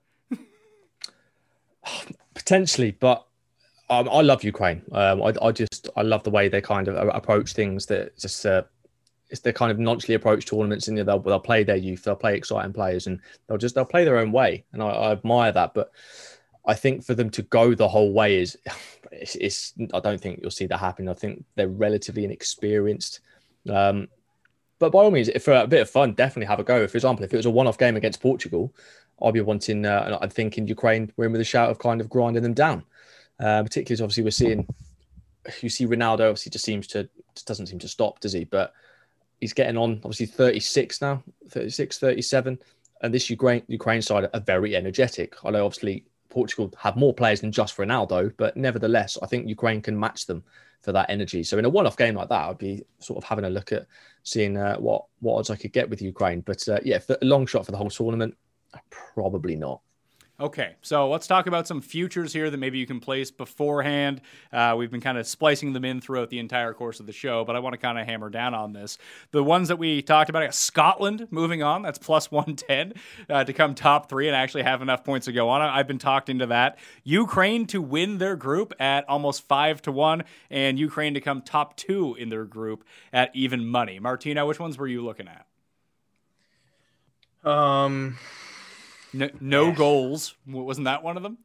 S5: Potentially, but um, I love Ukraine. Um, I, I just I love the way they kind of approach things. That just uh, it's their kind of nonchalantly approach tournaments, and you know, they'll they'll play their youth, they'll play exciting players, and they'll just they'll play their own way, and I, I admire that. But I think for them to go the whole way is, it's, it's I don't think you'll see that happen. I think they're relatively inexperienced. Um, but by all means, if for a bit of fun, definitely have a go. For example, if it was a one-off game against Portugal, I'd be wanting, uh, I think in Ukraine, we're in with a shout of kind of grinding them down. Uh, particularly as obviously we're seeing, you see Ronaldo obviously just seems to, just doesn't seem to stop, does he? But he's getting on, obviously thirty-six now, thirty-six, thirty-seven. And this Ukraine, Ukraine side are very energetic. I know obviously Portugal have more players than just Ronaldo, but nevertheless, I think Ukraine can match them for that energy. So in a one-off game like that, I'd be sort of having a look at seeing uh, what, what odds I could get with Ukraine. But uh, yeah, for a long shot for the whole tournament, probably not.
S3: Okay, so let's talk about some futures here that maybe you can place beforehand. Uh, we've been kind of splicing them in throughout the entire course of the show, but I want to kind of hammer down on this. The ones that we talked about, Scotland moving on, that's plus one ten uh, to come top three and actually have enough points to go on. I've been talked into that. Ukraine to win their group at almost five to one, and Ukraine to come top two in their group at even money. Martino, which ones were you looking at?
S4: Um...
S3: No, no goals. Wasn't that one of them?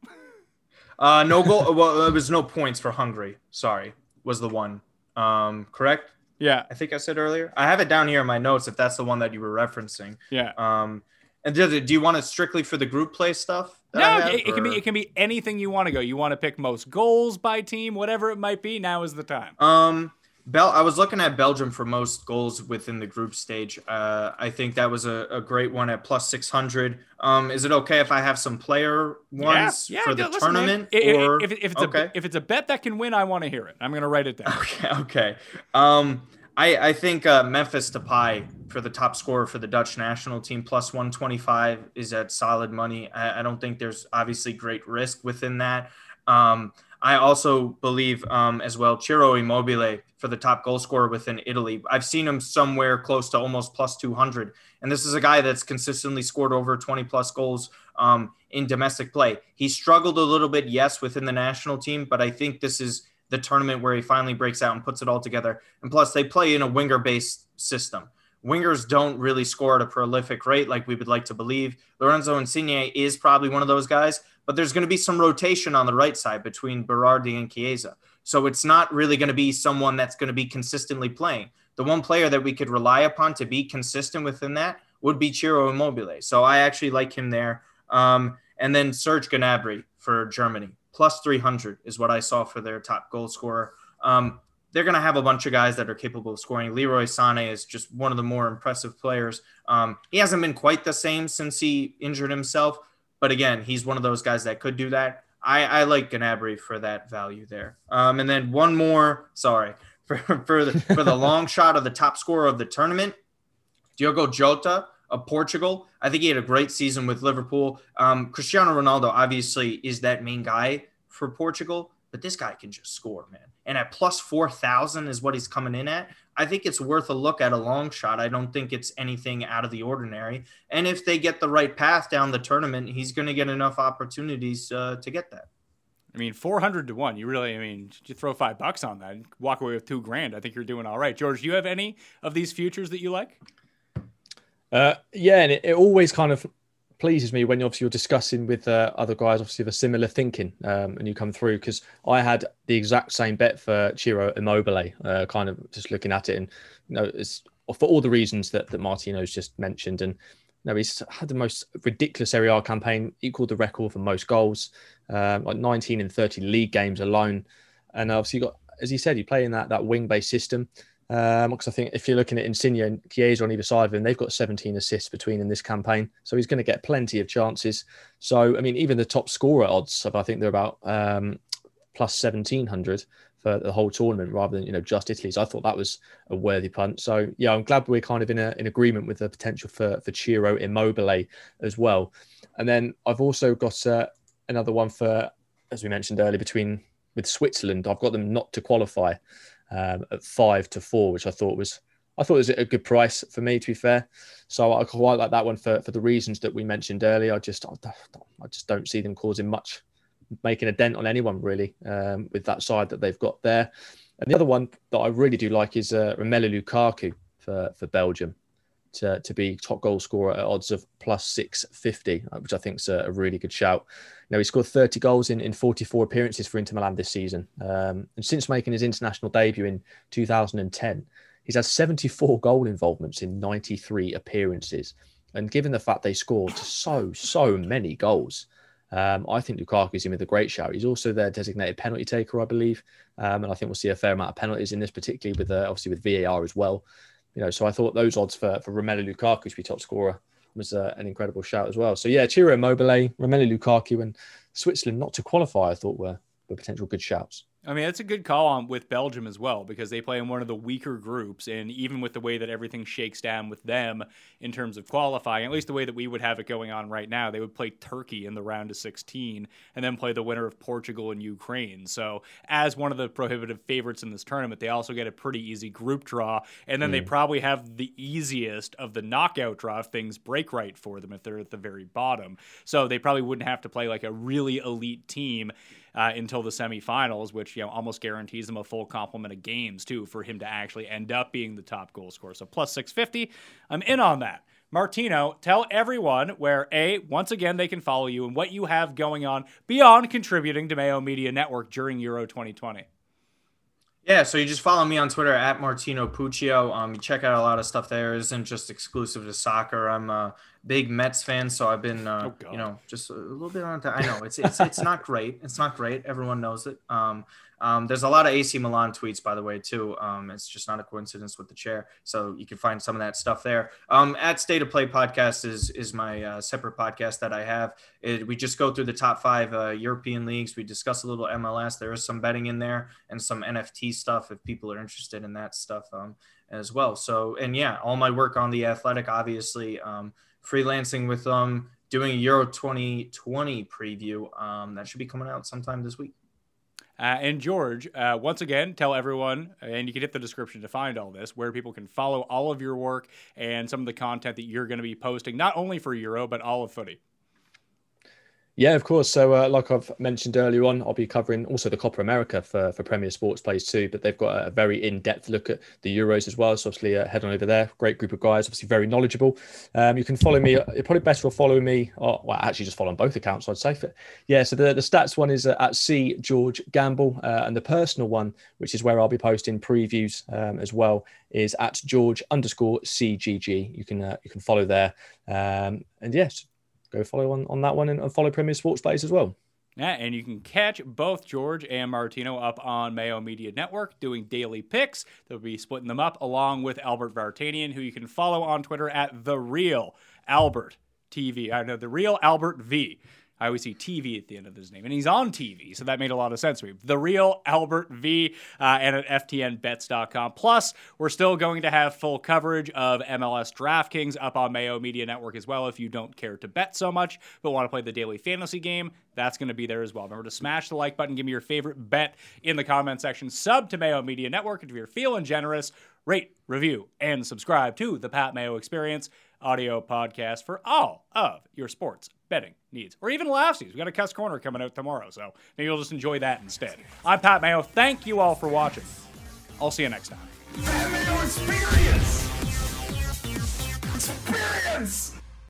S4: Uh, no goal. Well, there was no points for Hungary. Sorry, was the one. Um, correct?
S3: Yeah.
S4: I think I said earlier. I have it down here in my notes if that's the one that you were referencing.
S3: Yeah.
S4: Um, and do, do you want it strictly for the group play stuff? that
S3: No,
S4: I have,
S3: it, it can be
S4: or-
S3: it can be anything you want to go. You want to pick most goals by team, whatever it might be. Now is the time.
S4: Um, Bel- I was looking at Belgium for most goals within the group stage. Uh, I think that was a, a great one at plus six hundred. Um, is it okay if I have some player ones
S3: yeah,
S4: for
S3: yeah,
S4: the
S3: listen, man.
S4: tournament?
S3: I- I-
S4: or
S3: if, if it's
S4: okay.
S3: a if it's a bet that can win, I want to hear it. I'm going to write it down.
S4: Okay, okay. Um, I, I think uh, Memphis Depay for the top scorer for the Dutch national team, plus one twenty-five is at solid money. I, I don't think there's obviously great risk within that. Um, I also believe um, as well Ciro Immobile for the top goal scorer within Italy. I've seen him somewhere close to almost plus two hundred. And this is a guy that's consistently scored over twenty plus goals um, in domestic play. He struggled a little bit, yes, within the national team, but I think this is the tournament where he finally breaks out and puts it all together. And plus, they play in a winger-based system. Wingers don't really score at a prolific rate like we would like to believe. Lorenzo Insigne is probably one of those guys, but there's going to be some rotation on the right side between Berardi and Chiesa. So it's not really going to be someone that's going to be consistently playing. The one player that we could rely upon to be consistent within that would be Ciro Immobile. So I actually like him there. Um, and then Serge Gnabry for Germany. Plus three hundred is what I saw for their top goal scorer. Um, they're going to have a bunch of guys that are capable of scoring. Leroy Sané is just one of the more impressive players. Um, he hasn't been quite the same since he injured himself. But again, he's one of those guys that could do that. I, I like Gnabry for that value there. Um, and then one more, sorry, for, for, the, for the long shot of the top scorer of the tournament, Diogo Jota of Portugal. I think he had a great season with Liverpool. Um, Cristiano Ronaldo obviously is that main guy for Portugal, but this guy can just score, man. And at plus four thousand is what he's coming in at. I think it's worth a look at a long shot. I don't think it's anything out of the ordinary. And if they get the right path down the tournament, he's going to get enough opportunities uh, to get that.
S3: I mean, four hundred to one, you really, I mean, you throw five bucks on that and walk away with two grand. I think you're doing all right. George, do you have any of these futures that you like?
S5: Uh, yeah, and it, it always kind of pleases me when obviously you're discussing with uh, other guys, obviously of a similar thinking, um, and you come through, because I had the exact same bet for Ciro Immobile, uh, kind of just looking at it, and you know, it's for all the reasons that that Martino's just mentioned, and you know, he's had the most ridiculous Serie A campaign, equaled the record for most goals, um, like nineteen in thirty league games alone, and obviously you got, as he said, you play in that that wing based system. Um, because I think if you're looking at Insigne and Chiesa on either side of him, they've got seventeen assists between in this campaign. So he's going to get plenty of chances. So, I mean, even the top scorer odds, I think they're about um, plus seventeen hundred for the whole tournament rather than, you know, just Italy's. I thought that was a worthy punt. So, yeah, I'm glad we're kind of in a, in agreement with the potential for, for Ciro Immobile as well. And then I've also got uh, another one for, as we mentioned earlier, between with Switzerland. I've got them not to qualify. Um, at five to four, which I thought was, I thought was a good price for me, to be fair. So I quite like that one for, for the reasons that we mentioned earlier. I just, I just don't see them causing much, making a dent on anyone really, um, with that side that they've got there. And the other one that I really do like is uh, Romelu Lukaku for for Belgium to to be top goal scorer at odds of plus six fifty, which I think is a, a really good shout. You know, he scored thirty goals in, in forty-four appearances for Inter Milan this season. Um, and since making his international debut in two thousand ten, he's had seventy-four goal involvements in ninety-three appearances. And given the fact they scored so, so many goals, um, I think Lukaku's in with a great shout. He's also their designated penalty taker, I believe. Um, and I think we'll see a fair amount of penalties in this, particularly with uh, obviously with V A R as well. You know, so I thought those odds for, for Romelu Lukaku to be top scorer was uh, an incredible shout as well. So yeah, Ciro Immobile, Romelu Lukaku, and Switzerland not to qualify, I thought were, were potential good shouts.
S3: I mean, that's a good call on with Belgium as well, because they play in one of the weaker groups. And even with the way that everything shakes down with them in terms of qualifying, at least the way that we would have it going on right now, they would play Turkey in the round of sixteen and then play the winner of Portugal and Ukraine. So as one of the prohibitive favorites in this tournament, they also get a pretty easy group draw. And then mm. they probably have the easiest of the knockout draw if things break right for them if they're at the very bottom. So they probably wouldn't have to play like a really elite team Uh, until the semifinals, which, you know, almost guarantees him a full complement of games too for him to actually end up being the top goal scorer. So plus six fifty, I'm in on that. Martino, tell everyone where, A, once again, they can follow you and what you have going on beyond contributing to Mayo Media Network during Euro twenty twenty.
S4: Yeah, so you just follow me on Twitter at Martino Puccio. Um, you check out a lot of stuff there. It isn't just exclusive to soccer. I'm a big Mets fan, so I've been, uh,
S3: oh,
S4: you know, just a little bit on that. I know it's it's it's not great. It's not great. Everyone knows it. Um, um, there's a lot of A C Milan tweets, by the way, too. Um, it's just not a coincidence with the chair, so you can find some of that stuff there. Um, at State of Play podcast is is my uh, separate podcast that I have. It, we just go through the top five uh, European leagues. We discuss a little M L S. There is some betting in there and some N F T stuff if people are interested in that stuff um, as well. So, and yeah, all my work on The Athletic, obviously, um, freelancing with them, um, doing a Euro twenty twenty preview. Um, that should be coming out sometime this week.
S3: Uh, and George, uh, once again, tell everyone, and you can hit the description to find all this, where people can follow all of your work and some of the content that you're going to be posting, not only for Euro, but all of footy.
S5: Yeah, of course. So uh, like I've mentioned earlier on, I'll be covering also the Copa America for, for Premier Sports Plays too, but they've got a very in-depth look at the Euros as well. So obviously uh, head on over there. Great group of guys, obviously very knowledgeable. Um, you can follow me. You're probably better off following me. Or, well, actually just follow on both accounts, I'd say. For, yeah, so the, the stats one is uh, at C George Gamble, uh, and the personal one, which is where I'll be posting previews um, as well, is at George underscore C G G. You can uh, you can follow there. Um, and yes, go follow on, on that one and follow Premier Sports Plays as well.
S3: Yeah, and you can catch both George and Martino up on Mayo Media Network doing daily picks. They'll be splitting them up along with Albert Vartanian, who you can follow on Twitter at The Real Albert T V. I know, The Real Albert V. I always see T V at the end of his name, and he's on T V, so that made a lot of sense to me. The Real Albert V, uh, and at F T N bets dot com. Plus, we're still going to have full coverage of M L S DraftKings up on Mayo Media Network as well if you don't care to bet so much, but want to play the daily fantasy game. That's going to be there as well. Remember to smash the like button, give me your favorite bet in the comment section, sub to Mayo Media Network, and if you're feeling generous, rate, review, and subscribe to the Pat Mayo Experience audio podcast for all of your sports betting needs, or even laughsies. We got a Cuss Corner coming out tomorrow, so maybe you'll just enjoy that instead. I'm Pat Mayo. Thank you all for watching. I'll see you next time.
S2: Pat Mayo Experience! Experience!